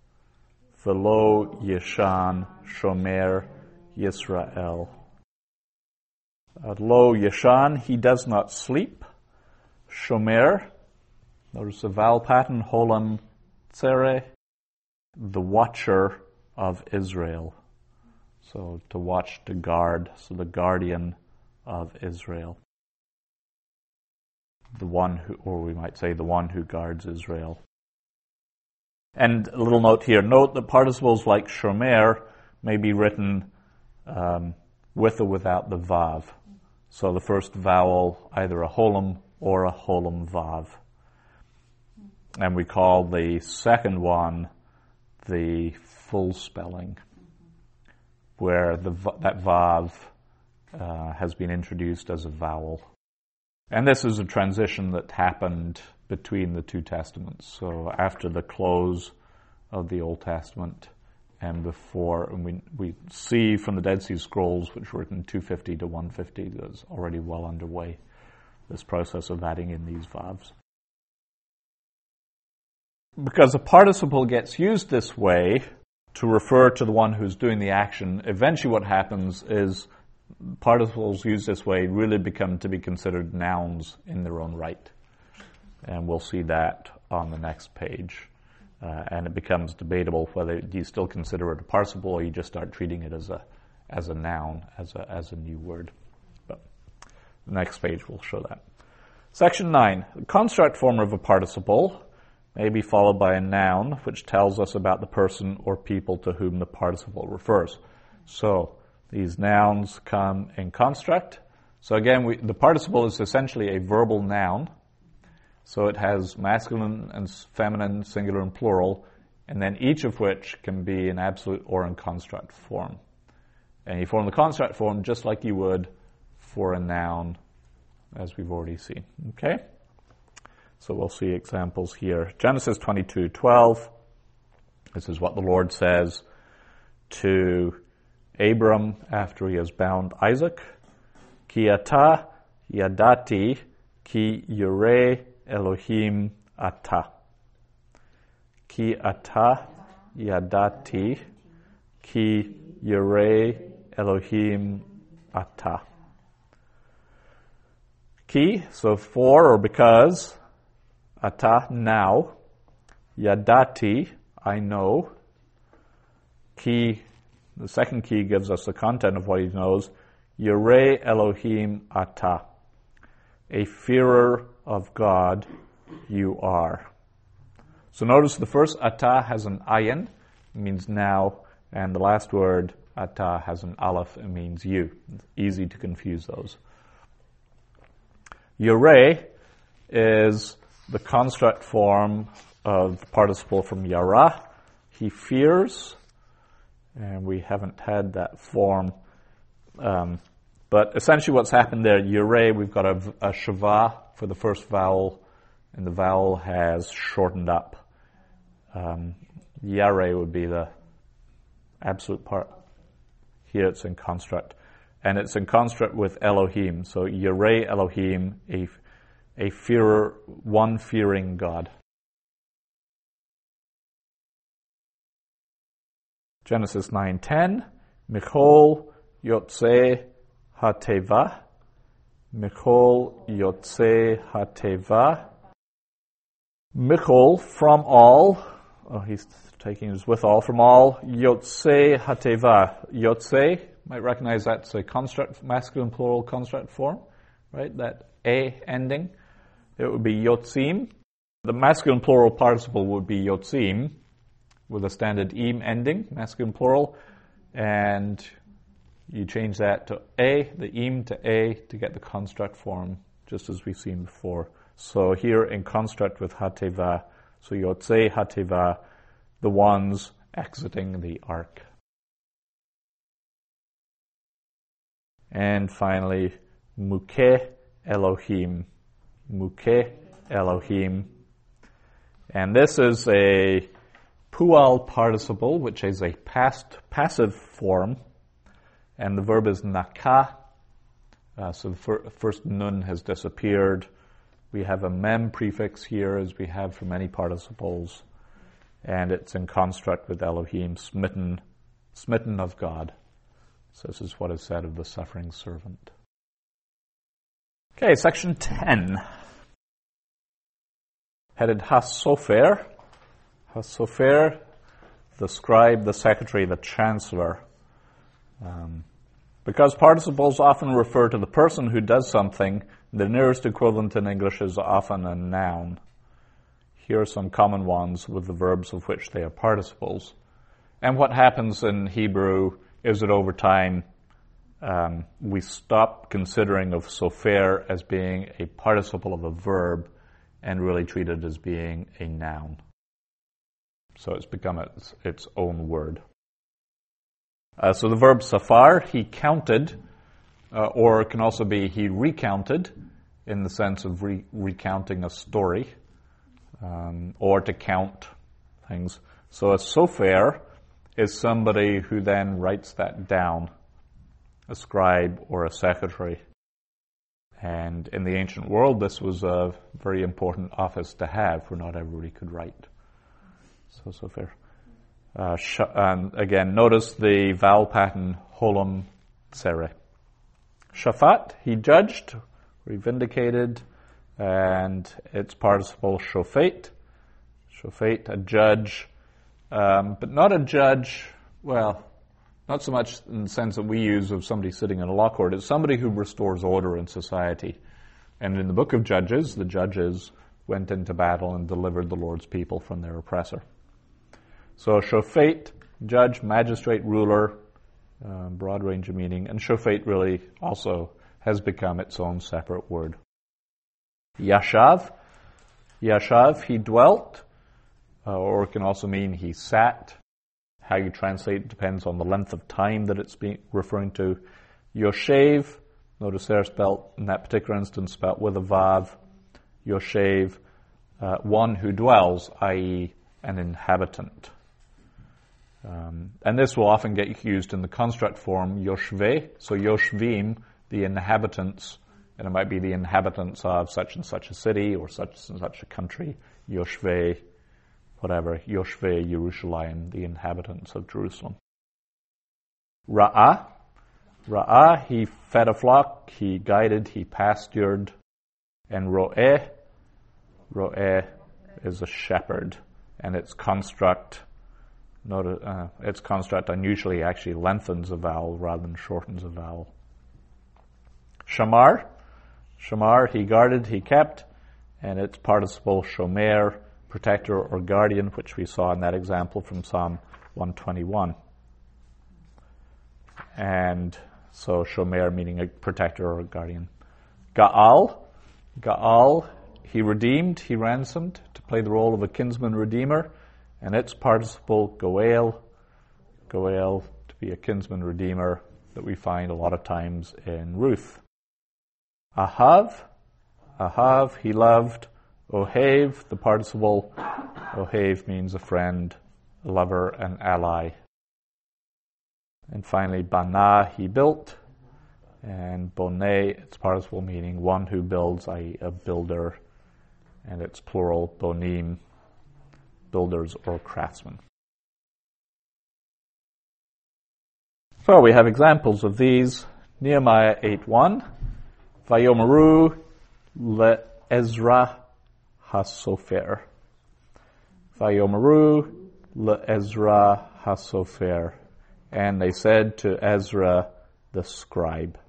Velo yeshan shomer Yisrael. Uh, lo yeshan, he does not sleep. Shomer, notice the vowel pattern, holam tsere, the watcher of Israel. So to watch, to guard, so the guardian of Israel. The one who, or we might say the one who guards Israel. And a little note here. Note that participles like shomer may be written um, with or without the vav. So the first vowel, either a holum or a holum vav. And we call the second one the full spelling, where the that vav uh, has been introduced as a vowel. And this is a transition that happened between the two testaments. So after the close of the Old Testament and before, and we we see from the Dead Sea Scrolls, which were written two fifty to one fifty, that's already well underway, this process of adding in these vowels. Because a participle gets used this way to refer to the one who's doing the action, eventually what happens is participles used this way really become to be considered nouns in their own right. And we'll see that on the next page. Uh, and it becomes debatable whether you still consider it a participle or you just start treating it as a as a noun, as a as a new word. But the next page will show that. Section nine. The construct form of a participle may be followed by a noun, which tells us about the person or people to whom the participle refers. So these nouns come in construct. So again, we, the participle is essentially a verbal noun. So it has masculine and feminine, singular and plural, and then each of which can be in absolute or in construct form. And you form the construct form just like you would for a noun, as we've already seen. Okay? So we'll see examples here. Genesis twenty-two twelve. This is what the Lord says to Abram after he has bound Isaac. Ki ata yadati ki yireh Elohim ata. Ki ata yadati ki yireh Elohim ata. Ki, so for or because. Ata, now. Yadati, I know. Ki, the second key gives us the content of what he knows. Yireh Elohim ata. A fearer of God you are. So notice the first ata has an ayin, it means now, and the last word, ata, has an aleph, it means you. It's easy to confuse those. Yireh is the construct form of the participle from yara. He fears, and we haven't had that form. Um, but essentially what's happened there, yireh, we've got a, a shava for the first vowel, and the vowel has shortened up. Um, yareh would be the absolute part. Here it's in construct. And it's in construct with Elohim. So yireh Elohim, a A fearer, one fearing God. Genesis nine ten. Michol yotze hateva. Michol yotze hateva. Michol, from all. Oh, he's taking his with all. From all. Yotze hateva. Yotze, might recognize that's a construct, masculine plural construct form, right? That a ending. It would be yotzim. The masculine plural participle would be yotzim with a standard im ending, masculine plural, and you change that to a, the im to a, to get the construct form, just as we've seen before. So here in construct with hateva, so yotze hateva, the ones exiting the ark. And finally, mukeh Elohim. Mukeh Elohim. And this is a pual participle, which is a past passive form. And the verb is nakah. Uh, so the fir- first nun has disappeared. We have a mem prefix here, as we have for many participles. And it's in construct with Elohim, smitten, smitten of God. So this is what is said of the suffering servant. Okay, section ten. Headed Hasofer. Hasofer, the scribe, the secretary, the chancellor. Um, because participles often refer to the person who does something, the nearest equivalent in English is often a noun. here are some common ones with the verbs of which they are participles. And what happens in Hebrew is that over time um, we stop considering of sofer as being a participle of a verb and really treat it as being a noun. So it's become its, its own word. Uh, so the verb safar, he counted, uh, or it can also be he recounted, in the sense of re- recounting a story, um, or to count things. So a sofer is somebody who then writes that down, a scribe or a secretary. And in the ancient world, this was a very important office to have, where not everybody could write. So sofer. Uh, sh- and again, notice the vowel pattern, holum, sere. Shafat, he judged, or he vindicated, and its participle shofet. Shofet, a judge, um, but not a judge, well, not so much in the sense that we use of somebody sitting in a law court. It's somebody who restores order in society. And in the book of Judges, the judges went into battle and delivered the Lord's people from their oppressor. So shofet, judge, magistrate, ruler, uh, broad range of meaning. And shofet really also has become its own separate word. Yashav, Yashav, he dwelt, uh, or it can also mean he sat. How you translate it depends on the length of time that it's being referring to. Yoshev, notice there spelt, in that particular instance, spelt with a vav. Yoshev, uh, one who dwells, that is an inhabitant. Um, and this will often get used in the construct form, yoshve, so yoshvim, the inhabitants, and it might be the inhabitants of such and such a city or such and such a country, yoshve, whatever, Yoshve Yerushalayim, the inhabitants of Jerusalem. Ra'ah, Ra'ah, he fed a flock, he guided, he pastured. And Ro'eh, Ro'eh is a shepherd, and its construct, note, uh, its construct unusually actually lengthens a vowel rather than shortens a vowel. Shamar, Shamar, he guarded, he kept, and its participle shomer, protector or guardian, which we saw in that example from Psalm one twenty-one. And so shomer meaning a protector or a guardian. Ga'al, Ga'al, he redeemed, he ransomed, to play the role of a kinsman redeemer, and its participle goel, goel, to be a kinsman redeemer, that we find a lot of times in Ruth. Ahav, Ahav, he loved. Ohev, the participle, Ohev means a friend, a lover, an ally. And finally, Bana, he built, and Boneh, its participle meaning one who builds, that is a builder, and its plural, Bonim, builders or craftsmen. So we have examples of these. Nehemiah eight one, Vayomeru le Ezra HaSofer. Vayomeru le Ezra HaSofer. And they said to Ezra the scribe.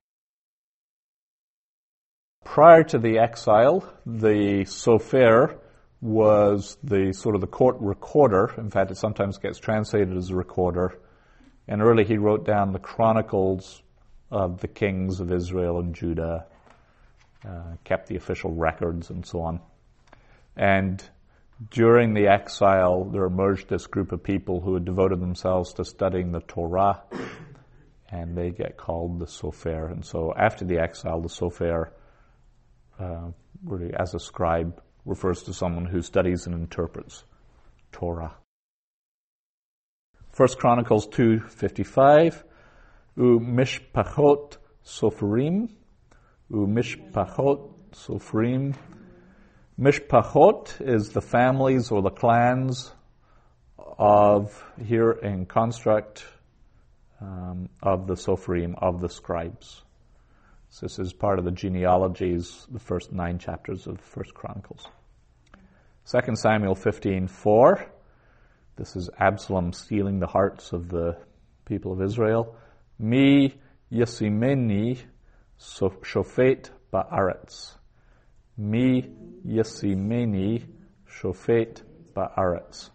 Prior to the exile, the Sofer was the sort of the court recorder. In fact, it sometimes gets translated as a recorder. And early he wrote down the chronicles of the kings of Israel and Judah, uh, kept the official records and so on. And during the exile, there emerged this group of people who had devoted themselves to studying the Torah, and they get called the Sofer. And so after the exile, the Sofer, uh, really as a scribe, refers to someone who studies and interprets Torah. First Chronicles two fifty-five, U mishpachot soferim, U mishpachot soferim. Mishpachot is the families or the clans of, here in construct, um, of the Soferim, of the scribes. So this is part of the genealogies, the first nine chapters of First Chronicles. Second Samuel fifteen four. This is Absalom stealing the hearts of the people of Israel. Mi Yesimeni Shofet Ba'aretz. Mi Yesimeni shofet ba'aretz.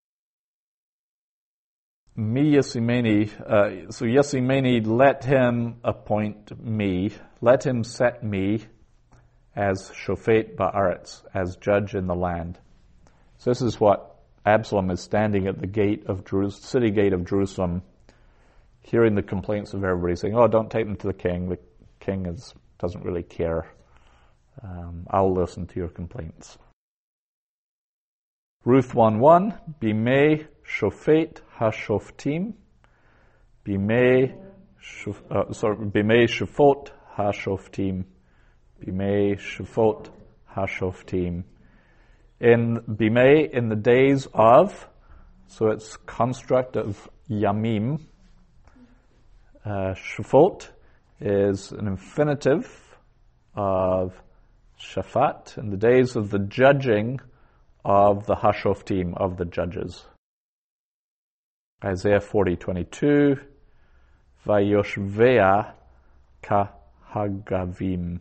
Me Yesimeni, uh, so Yesimeni, let him appoint me, let him set me as shofet ba'aretz, as judge in the land. So this is what Absalom is standing at the gate of Jerusalem, city gate of Jerusalem, hearing the complaints of everybody, saying, "Oh, don't take them to the king. The king is, doesn't really care. Um, I'll listen to your complaints." Ruth one one, Bimei shofet hashoftim, Bimei shof, uh, sorry, Bimei shofot hashoftim, Bimei shofot hashoftim. In Bimei, in the days of, so it's construct of yamim. Uh, shofot is an infinitive of shafat, in the days of the judging of the hashoftim, of the judges. Isaiah forty twenty-two, Vayoshvea ka hagavim.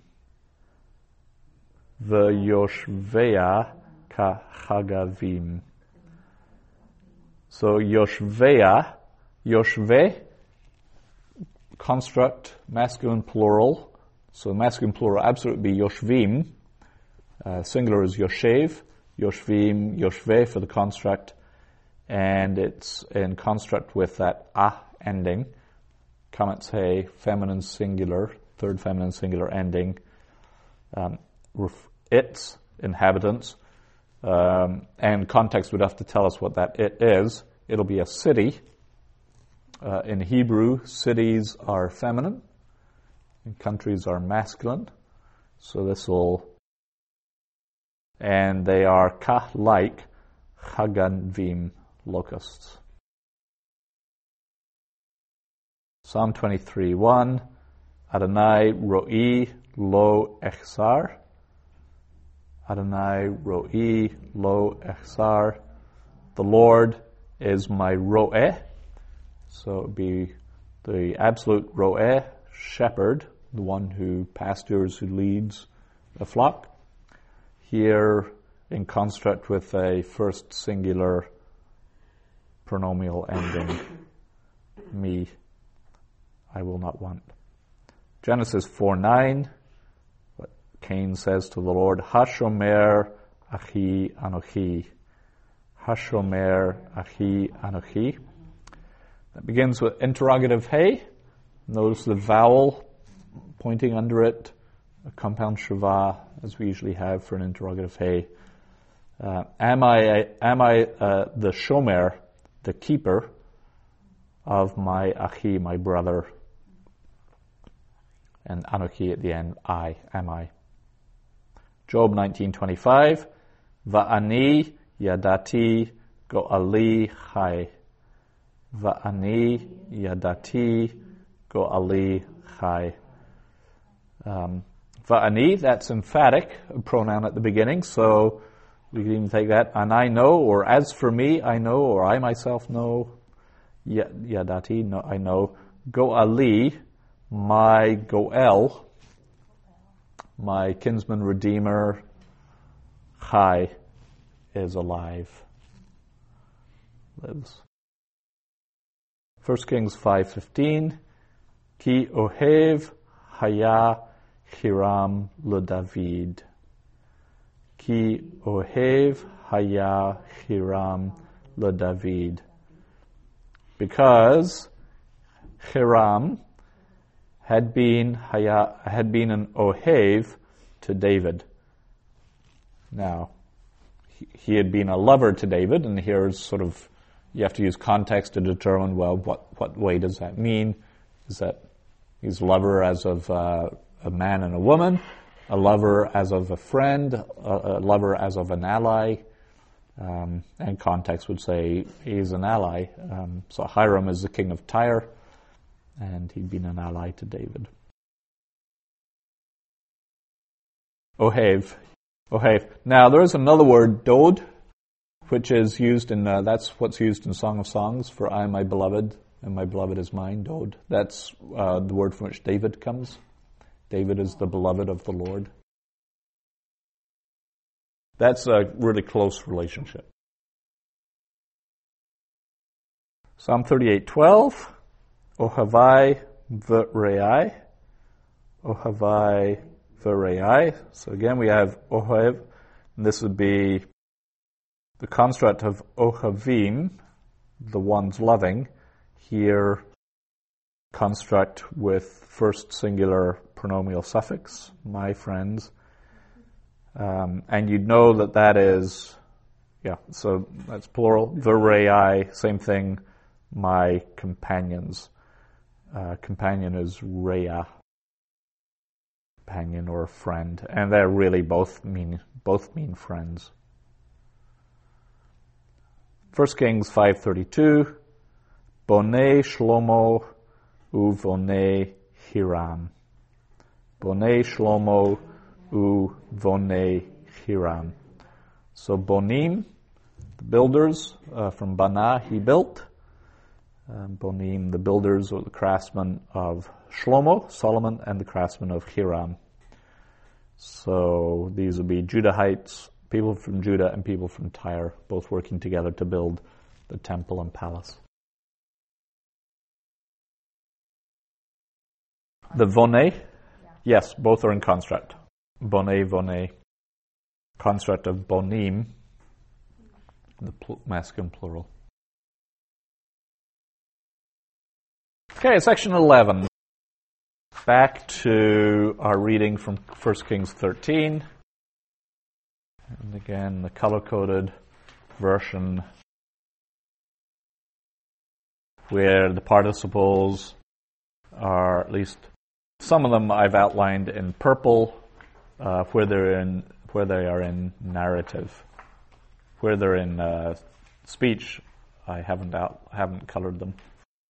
Vayoshvea ka hagavim. So Yoshvea, Yoshve, construct, masculine plural. So masculine plural absolute would be Yoshvim. Uh, singular is Yoshev. Yoshvim, Yoshve for the construct. And it's in construct with that ah ending. Comments say feminine singular, third feminine singular ending. Um, its, inhabitants. Um, and context would have to tell us what that it is. It'll be a city. Uh, in Hebrew, cities are feminine and countries are masculine. So this will, and they are kah like chaganvim, locusts. Psalm twenty-three one, Adonai ro'i lo echsar. Adonai ro'i lo echsar. The Lord is my ro'eh. So it would be the absolute ro'eh, shepherd, the one who pastures, who leads a flock. Here in construct with a first singular pronominal ending, me, I will not want. Genesis four nine, what Cain says to the Lord, Hashomer achi anochi. Hashomer achi anochi. That begins with interrogative hey. Notice the vowel pointing under it, a compound shava, as we usually have for an interrogative hey. Uh, am I, am I uh, the shomer, the keeper of my achi, my brother? And anochi at the end, I, am I. Job nineteen twenty-five, Va'ani yadati go'ali chai. Va'ani yadati go'ali chai. Um, Va'ani, that's emphatic, a pronoun at the beginning, so we can even take that, and I know, or as for me, I know, or I myself know. Yadati, no, I know. Go'ali, my Goel, my kinsman redeemer, Chai, is alive, lives. First Kings five fifteen, Ki ohev haya Hiram LeDavid. Ki ohev haya Hiram LeDavid. Because Hiram had been haya, had been an ohev to David. Now, he, he had been a lover to David, and here's sort of, you have to use context to determine, well, what, what way does that mean? Is that he's a lover as of uh, a man and a woman, a lover as of a friend, a, a lover as of an ally, um, and context would say he's an ally. Um, so Hiram is the king of Tyre, and he'd been an ally to David. Ohev. Ohev. Now, there is another word, dod, which is used in, uh, that's what's used in Song of Songs for I am my beloved, and my beloved is mine, dod. That's uh, the word from which David comes. David is the beloved of the Lord. That's a really close relationship. Psalm thirty-eight twelve, Ohavai v'reai, Ohavai v'reai. So again, we have Ohev, and this would be the construct of Ohavim, the ones loving. Here, construct with first singular pronominal suffix, my friends. Um, and you'd know that that is, yeah, so that's plural. V'reai, same thing, my companions. Uh, companion is reya, companion or friend, and they're really both mean both mean friends. First Kings five thirty-two, Bonei Shlomo uvonei Hiram. Bonei Shlomo uvonei Hiram. So Bonim, the builders uh, from Bana, he built. Um, Bonim, the builders or the craftsmen of Shlomo, Solomon, and the craftsmen of Hiram. So these would be Judahites, people from Judah and people from Tyre, both working together to build the temple and palace. The Vonei, yes, both are in construct. Bonei, Vonei, construct of Bonim, the pl- masculine plural. Okay, section eleven. Back to our reading from First Kings thirteen. And again, the color-coded version where the participles are, at least some of them I've outlined in purple, uh, where they're in, where they are in narrative. Where they're in uh, speech, I haven't out, haven't colored them.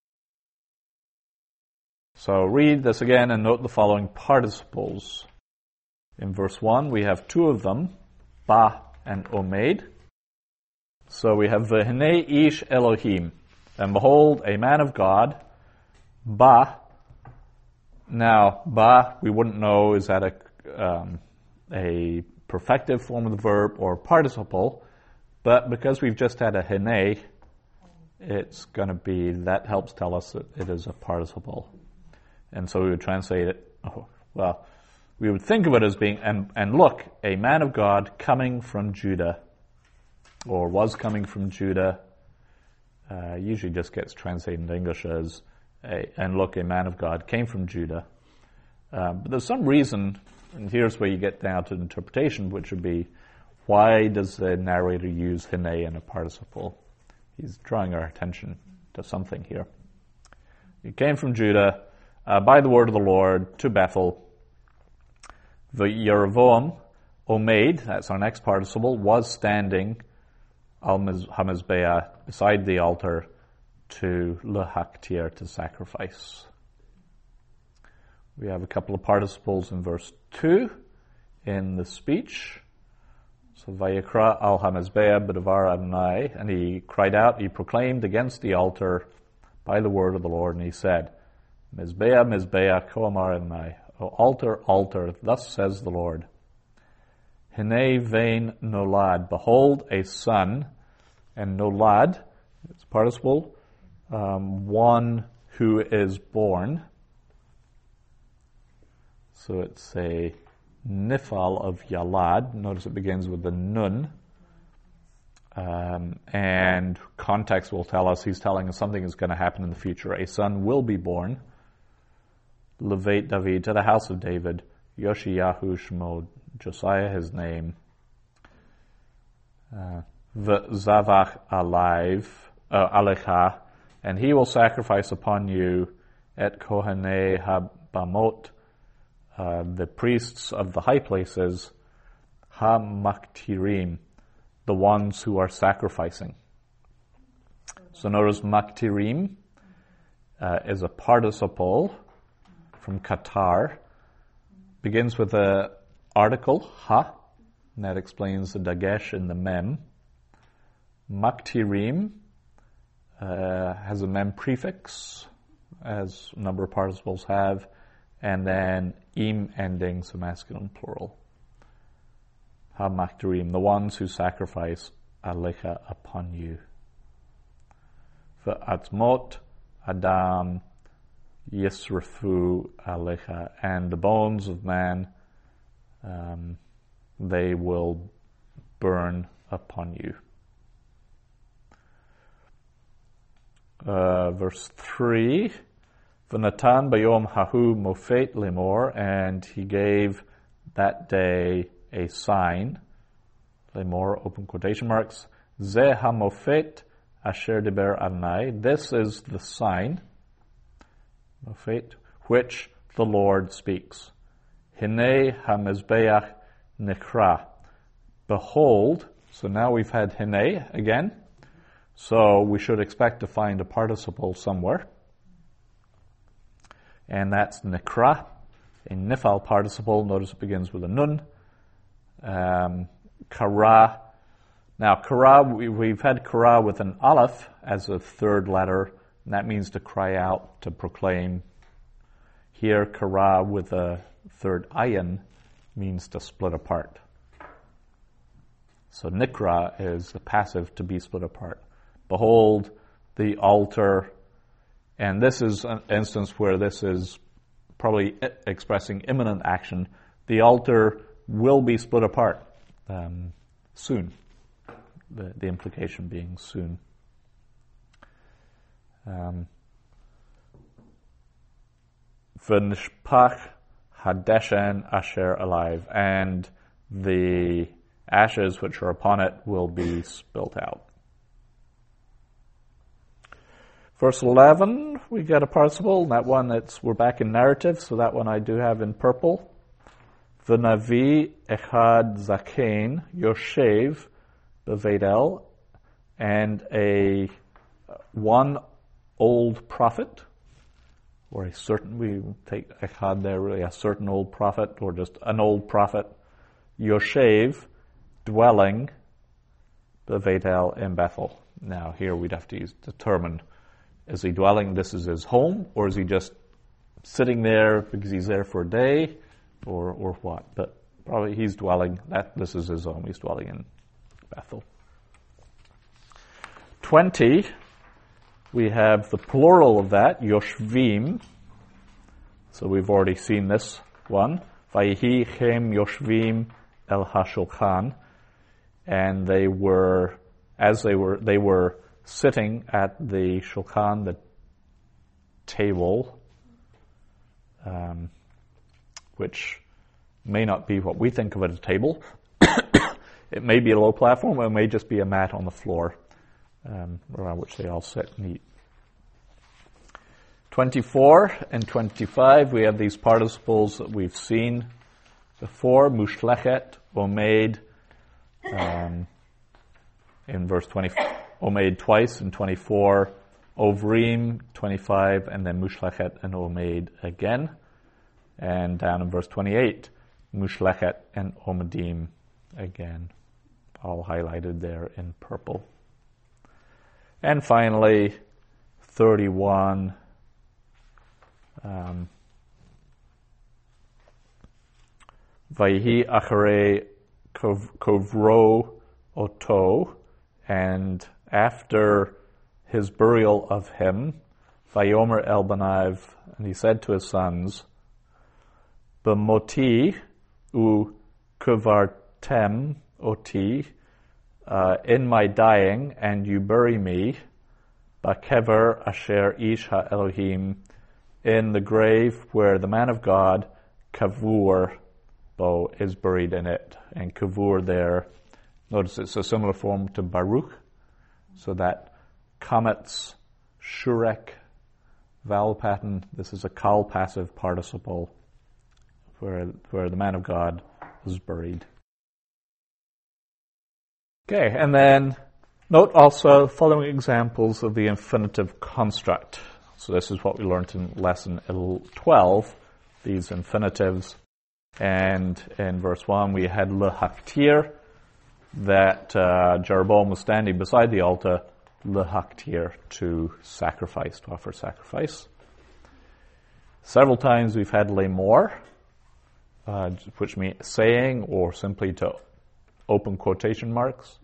So read this again and note the following participles. In verse one, we have two of them, ba and omed. So we have v'hinei ish Elohim, and behold, a man of God, ba. Now, ba, we wouldn't know, is that a, um, a perfective form of the verb or participle, but because we've just had a hinei, it's going to be, that helps tell us that it is a participle. And so we would translate it, oh, well, we would think of it as being, and, and look, a man of God coming from Judah, or was coming from Judah, uh, usually just gets translated into English as, a, and look, a man of God came from Judah. Uh, but there's some reason, and here's where you get down to interpretation, which would be, why does the narrator use hinei in a participle? He's drawing our attention to something here. He came from Judah, Uh, by the word of the Lord, to Bethel. The Yerovam, Omed, that's our next participle, was standing al Hamizbeah, beside the altar, to lehaktir, to sacrifice. We have a couple of participles in verse two in the speech. So Vayikra al Hamizbeah b'davar Adonai, and he cried out, he proclaimed against the altar by the word of the Lord, and he said, Mizbeah, Mizbeah, Koamar Adonai, O altar, altar, thus says the Lord. Hinei vein nolad, behold a son, and nolad, it's participle, um, one who is born. So it's a nifal of yalad. Notice it begins with the nun. Um, and context will tell us, he's telling us something is going to happen in the future. A son will be born. Leveit David, to the house of David. Yoshiyahu Shmo, Josiah his name. Uh, Zavach alive, uh, Alecha, and he will sacrifice upon you et Kohanei Habamot, uh, the priests of the high places, Ha-Maktirim, the ones who are sacrificing. So notice Maktirim uh, is a participle from Qatar, begins with the article, ha, and that explains the dagesh in the mem. Maktirim uh, has a mem prefix, as a number of participles have, and then im ending, so masculine plural. ha-maktarim, the ones who sacrifice alecha upon you. V'atmot Adam yisrafu alecha, and the bones of man, um, they will burn upon you. Uh, verse three, V'natan bayom hahu mofet lemor, and he gave that day a sign, lemor, open quotation marks, Ze ha-mofet asher diber Adonai, this is the sign, mofet, which the Lord speaks. Hinei ha-mizbeach nikra, behold, so now we've had hinei again, so we should expect to find a participle somewhere. And that's nikra, a nifal participle. Notice it begins with a nun. Um, kara. Now, kara, we, we've had kara with an aleph as a third letter, and that means to cry out, to proclaim. Here, kara with a third ayin means to split apart. So nikra is the passive, to be split apart. Behold, the altar, and this is an instance where this is probably expressing imminent action. The altar will be split apart um, soon, the, the implication being soon. Um, V'nishpach hadeshen asher alive, and the ashes which are upon it will be spilt out. Verse eleven, we get a participle. That one, it's we're back in narrative, so that one I do have in purple. V'navi echad zaken yoshev bevedel, and a one old prophet, or a certain, we take echad there, really a certain old prophet, or just an old prophet, yoshev, dwelling, bevedel, in Bethel. Now here we'd have to use, determine, is he dwelling, this is his home, or is he just sitting there because he's there for a day, or or what? But probably he's dwelling, that this is his home, he's dwelling in Bethel. Twenty, we have the plural of that, yoshvim. So we've already seen this one. Vayihi chem yoshvim el hashulchan, and they were, as they were, they were sitting at the shulchan, the table, um, which may not be what we think of as a table. It may be a low platform, or it may just be a mat on the floor, um, around which they all sit and eat. twenty-four and twenty-five, we have these participles that we've seen before, mushlechet, omed, um, in verse twenty, omed twice in twenty-four, ovrim, twenty-five, and then mushlechet and omed again. And down in verse twenty-eight, mushlechet and omedim again, all highlighted there in purple. And finally, thirty-one, um, Vayhi acharei kovro oto, and after his burial of him, Vayomer el banav, and he said to his sons, B'moti u kuvartem oti, uh, in my dying, and you bury me, Bakever asher ish ha-Elohim, in the grave where the man of God, Kavur, Bo, is buried in it. And Kavur there, notice it's a similar form to Baruch, so that Kametz, Shurek, vowel pattern, this is a kal passive participle, where where the man of God is buried. Okay, and then note also following examples of the infinitive construct. So this is what we learned in lesson twelve, these infinitives. And in verse one we had lehaktir, that uh, Jeroboam was standing beside the altar, lehaktir, to sacrifice, to offer sacrifice. Several times we've had lemor, uh, which means saying or simply to open quotation marks.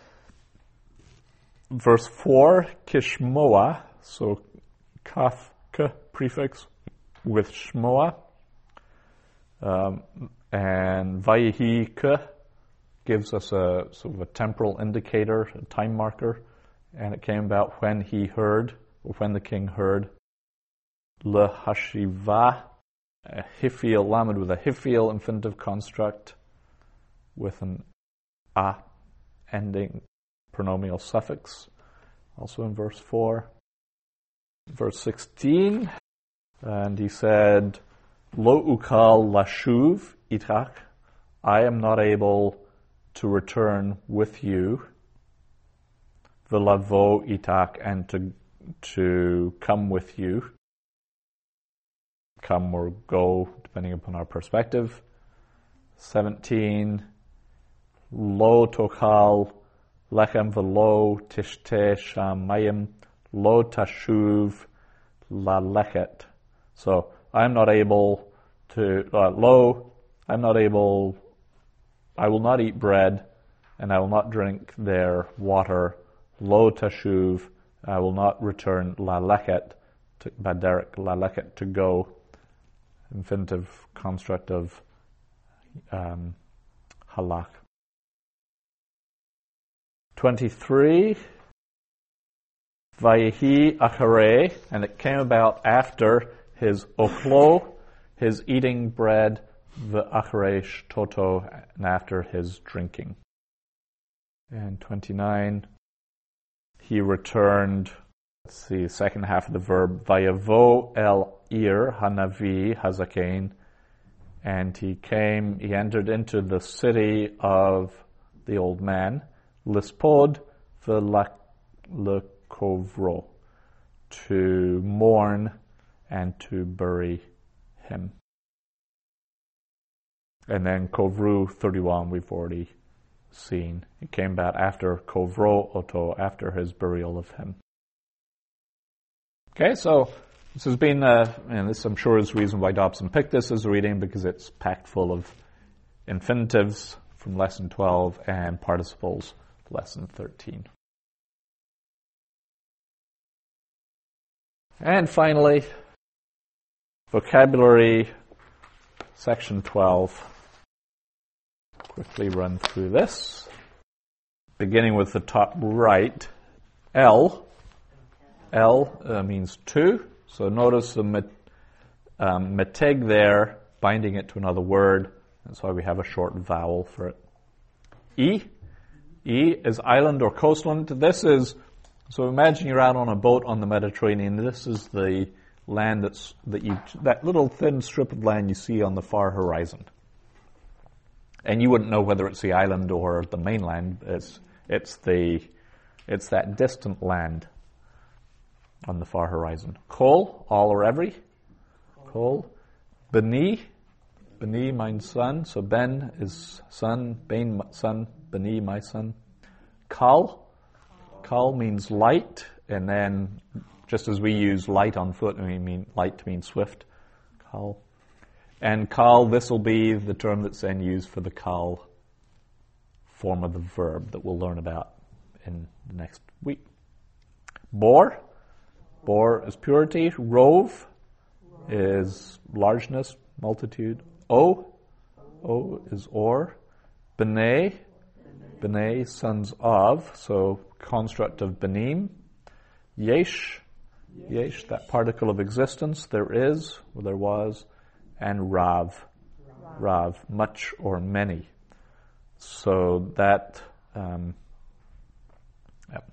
Verse four, kishmoa, so kaf, k prefix with shmoa. Um, and vayihi k gives us a sort of a temporal indicator, a time marker, and it came about when he heard, or when the king heard. Le hashiva, a hiphil, lamed with a hiphil infinitive construct with an a ending pronomial suffix, also in verse four. Verse sixteen, and he said, Lo ukal lashuv itach, I am not able to return with you, v'lavo itach, and to to come with you, come or go, depending upon our perspective. seventeen, Lo tochal lechem v'lo tishte shamayim lo tashuv la lechet. So I'm not able to, uh, lo, I'm not able, I will not eat bread, and I will not drink their water. Lo tashuv, I will not return la lechet, to, baderek la lechet, to go, infinitive construct of um, halach. twenty-three, Vayehi acharei, and it came about after his ochlo, his eating bread, the acharei shtoto, and after his drinking. And twenty-nine, he returned, let's see, second half of the verb, Vayavo el ir hanavi hazakain, and he came, he entered into the city of the old man, lispod v'lakovro, to mourn and to bury him. And then kovru thirty-one, we've already seen. It came about after kovro oto, after his burial of him. Okay, so this has been, uh, and this I'm sure is the reason why Dobson picked this as a reading, because it's packed full of infinitives from lesson twelve and participles, lesson thirteen. And finally, vocabulary, section twelve. Quickly run through this. Beginning with the top right, L. L uh, means two. So notice the met, um, meteg there, binding it to another word. That's why we have a short vowel for it. E. E is island or coastland. This is, so imagine you're out on a boat on the Mediterranean. This is the land that's, that you, that little thin strip of land you see on the far horizon. And you wouldn't know whether it's the island or the mainland. It's, it's the, it's that distant land on the far horizon. Kol, all or every. Kol. Beni. Beni means son. So Ben is son. Ben, son. Beni, my son. Kal. Kal means light. And then, just as we use light on foot, we mean light to mean swift. Kal. And kal, this will be the term that's then used for the kal form of the verb that we'll learn about in the next week. Bor. Bor is purity. Rove is largeness, multitude. O. O is or. B'nai. B'nai, sons of. So construct of benim. Yesh. Yesh, that particle of existence. There is, or there was. And Rav. Rav, much or many. So that, um, yep.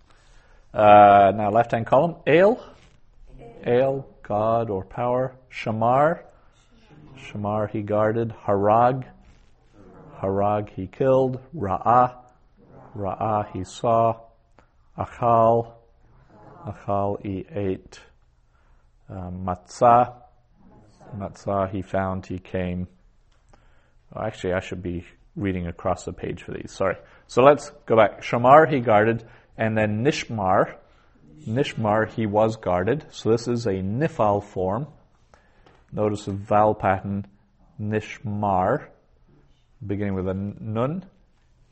Uh, now left-hand column, Ale. Ale, God or power. Shamar. Shamar, he guarded. Harag. Harag, he killed. Ra'ah. Ra'ah, he saw. Achal. Achal, he ate. Uh, Matzah. Matzah, he found, he came. Oh, actually, I should be reading across the page for these. Sorry. So let's go back. Shamar, he guarded. And then Nishmar. Nishmar, he was guarded. So this is a nifal form. Notice the vowel pattern. Nishmar. Beginning with a nun.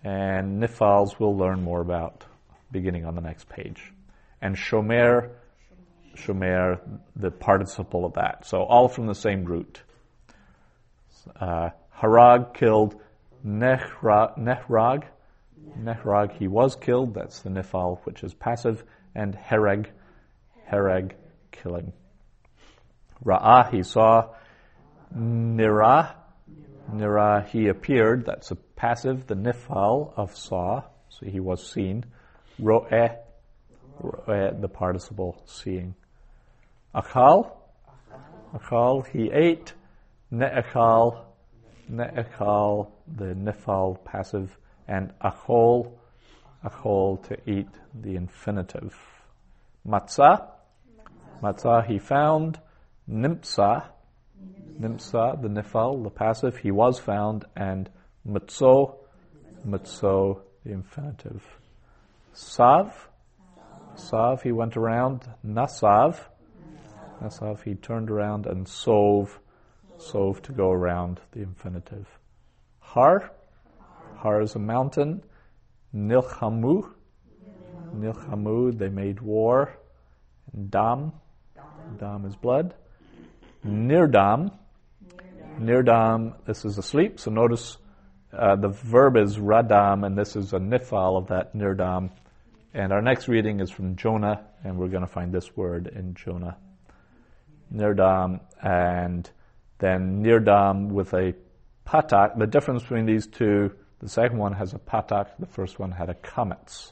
and Nifals we'll learn more about beginning on the next page. And Shomer, Shomer, the participle of that. So all from the same root. Uh, Harag killed Nehrag, Nehrag. Nehrag, he was killed. That's the Nifal, which is passive. And Hereg, Hereg, killing. Ra'ah, he saw. Nirah, Nirah, he appeared. That's a passive. The Nifal of saw. So he was seen. Ro'eh, Ro'eh, the participle, seeing. Achal, Achal, he ate. Ne'achal, Ne'achal, the Nifal, passive. And achol, achol, to eat, the infinitive. Matzah, matzah, he found. Nimsa, nimsa, the nifal, the passive, he was found. And matzo, matzo, the infinitive. Sav, sav, he went around. Nasav, nasav, he turned around. And sov, sov, to go around, the infinitive. Har, Har is a mountain. Nilchamu. Nilchamu, they made war. Dam. Dam is blood. Nirdam. Nirdam, this is asleep. So notice uh, the verb is radam, and this is a nifal of that nirdam. And our next reading is from Jonah, and we're going to find this word in Jonah. Nirdam, and then nirdam with a patak. The difference between these two, the second one has a patak, the first one had a kametz.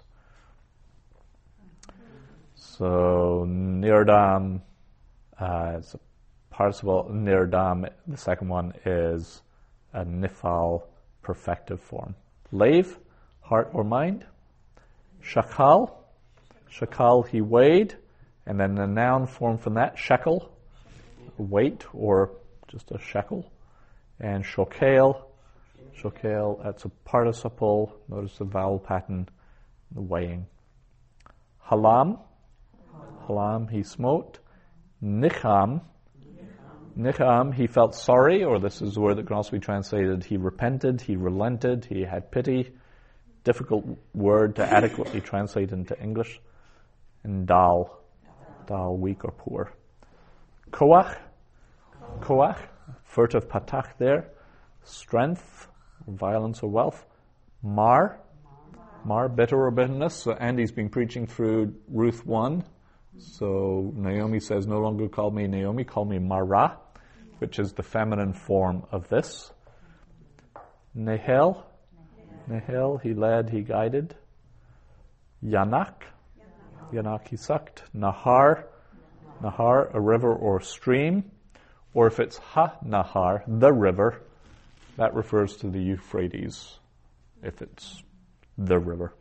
So, nirdam uh, is a participle. Nirdam, the second one is a nifal perfective form. Lave, heart or mind. Shakal, shakal, he weighed. And then the noun form from that, shekel, weight or just a shekel. And shokel, shokel, that's a participle. Notice the vowel pattern, the weighing. Halam, halam, he smote. Nicham, nicham, he felt sorry, or this is the word that can also be translated, he repented, he relented, he had pity. Difficult word to adequately translate into English. And dal, dal, weak or poor. Koach, koach, furtive patach there. Strength, violence or wealth. Mar, mar, bitter or bitterness. So Andy's been preaching through Ruth one. So Naomi says, no longer call me Naomi, call me Mara, which is the feminine form of this. Nehel, Nehel, he led, he guided. Yanak, Yanak, he sucked. Nahar, Nahar, a river or stream. Or if it's Ha-Nahar, the river, that refers to the Euphrates, if it's the river.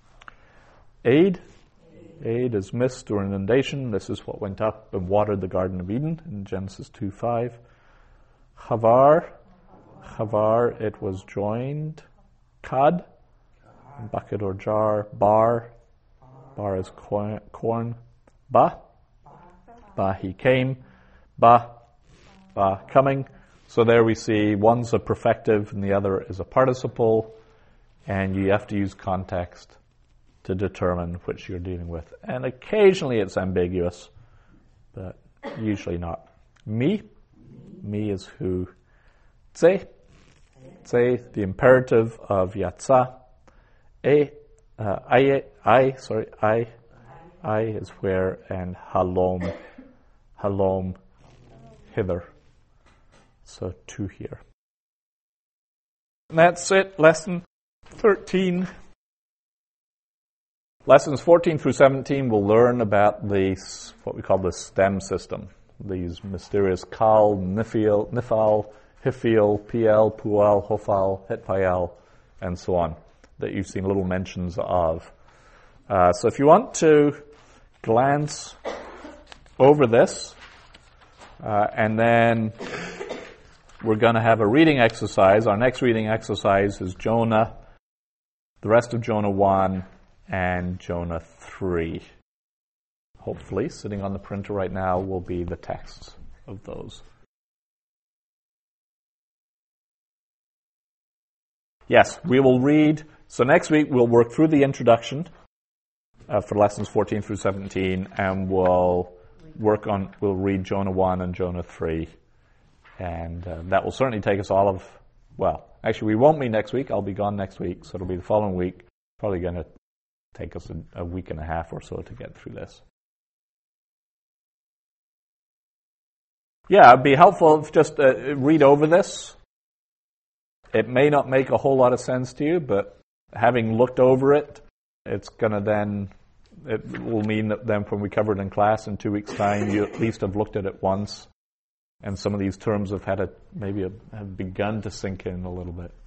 Aid, Aid is mist or inundation. This is what went up and watered the Garden of Eden in Genesis two five. Chavar, Chavar, it was joined. Kad, bucket or jar. Bar, bar is corn. Ba, Ba, he came. Ba, Ba, coming. So there we see one's a perfective and the other is a participle, and you have to use context to determine which you're dealing with. And occasionally it's ambiguous, but usually not. Me, me is who. Tse, tse, the imperative of yatsa. E, uh, I, I, sorry, I, I is where, and halom, halom, hither. So two here. And that's it, lesson thirteen. Lessons fourteen through seventeen will learn about the, what we call the STEM system. These mysterious Kal, Nifil, Nifal, Hifil, Piel, Pual, Hofal, Hetpael, and so on, that you've seen little mentions of. Uh, so if you want to glance over this, uh, and then we're going to have a reading exercise. Our next reading exercise is Jonah, the rest of Jonah one, and Jonah three. Hopefully, sitting on the printer right now will be the texts of those. Yes, we will read So next week we'll work through the introduction uh, for lessons fourteen through seventeen, and we'll work on, we'll read Jonah one and Jonah three. And uh, that will certainly take us all of, well, actually we won't meet next week. I'll be gone next week, so it'll be the following week. Probably going to take us a, a week and a half or so to get through this. Yeah, it'd be helpful if just uh, read over this. It may not make a whole lot of sense to you, but having looked over it, it's going to then, it will mean that then when we cover it in class in two weeks' time, you at least have looked at it once. And some of these terms have had a, maybe a, have begun to sink in a little bit.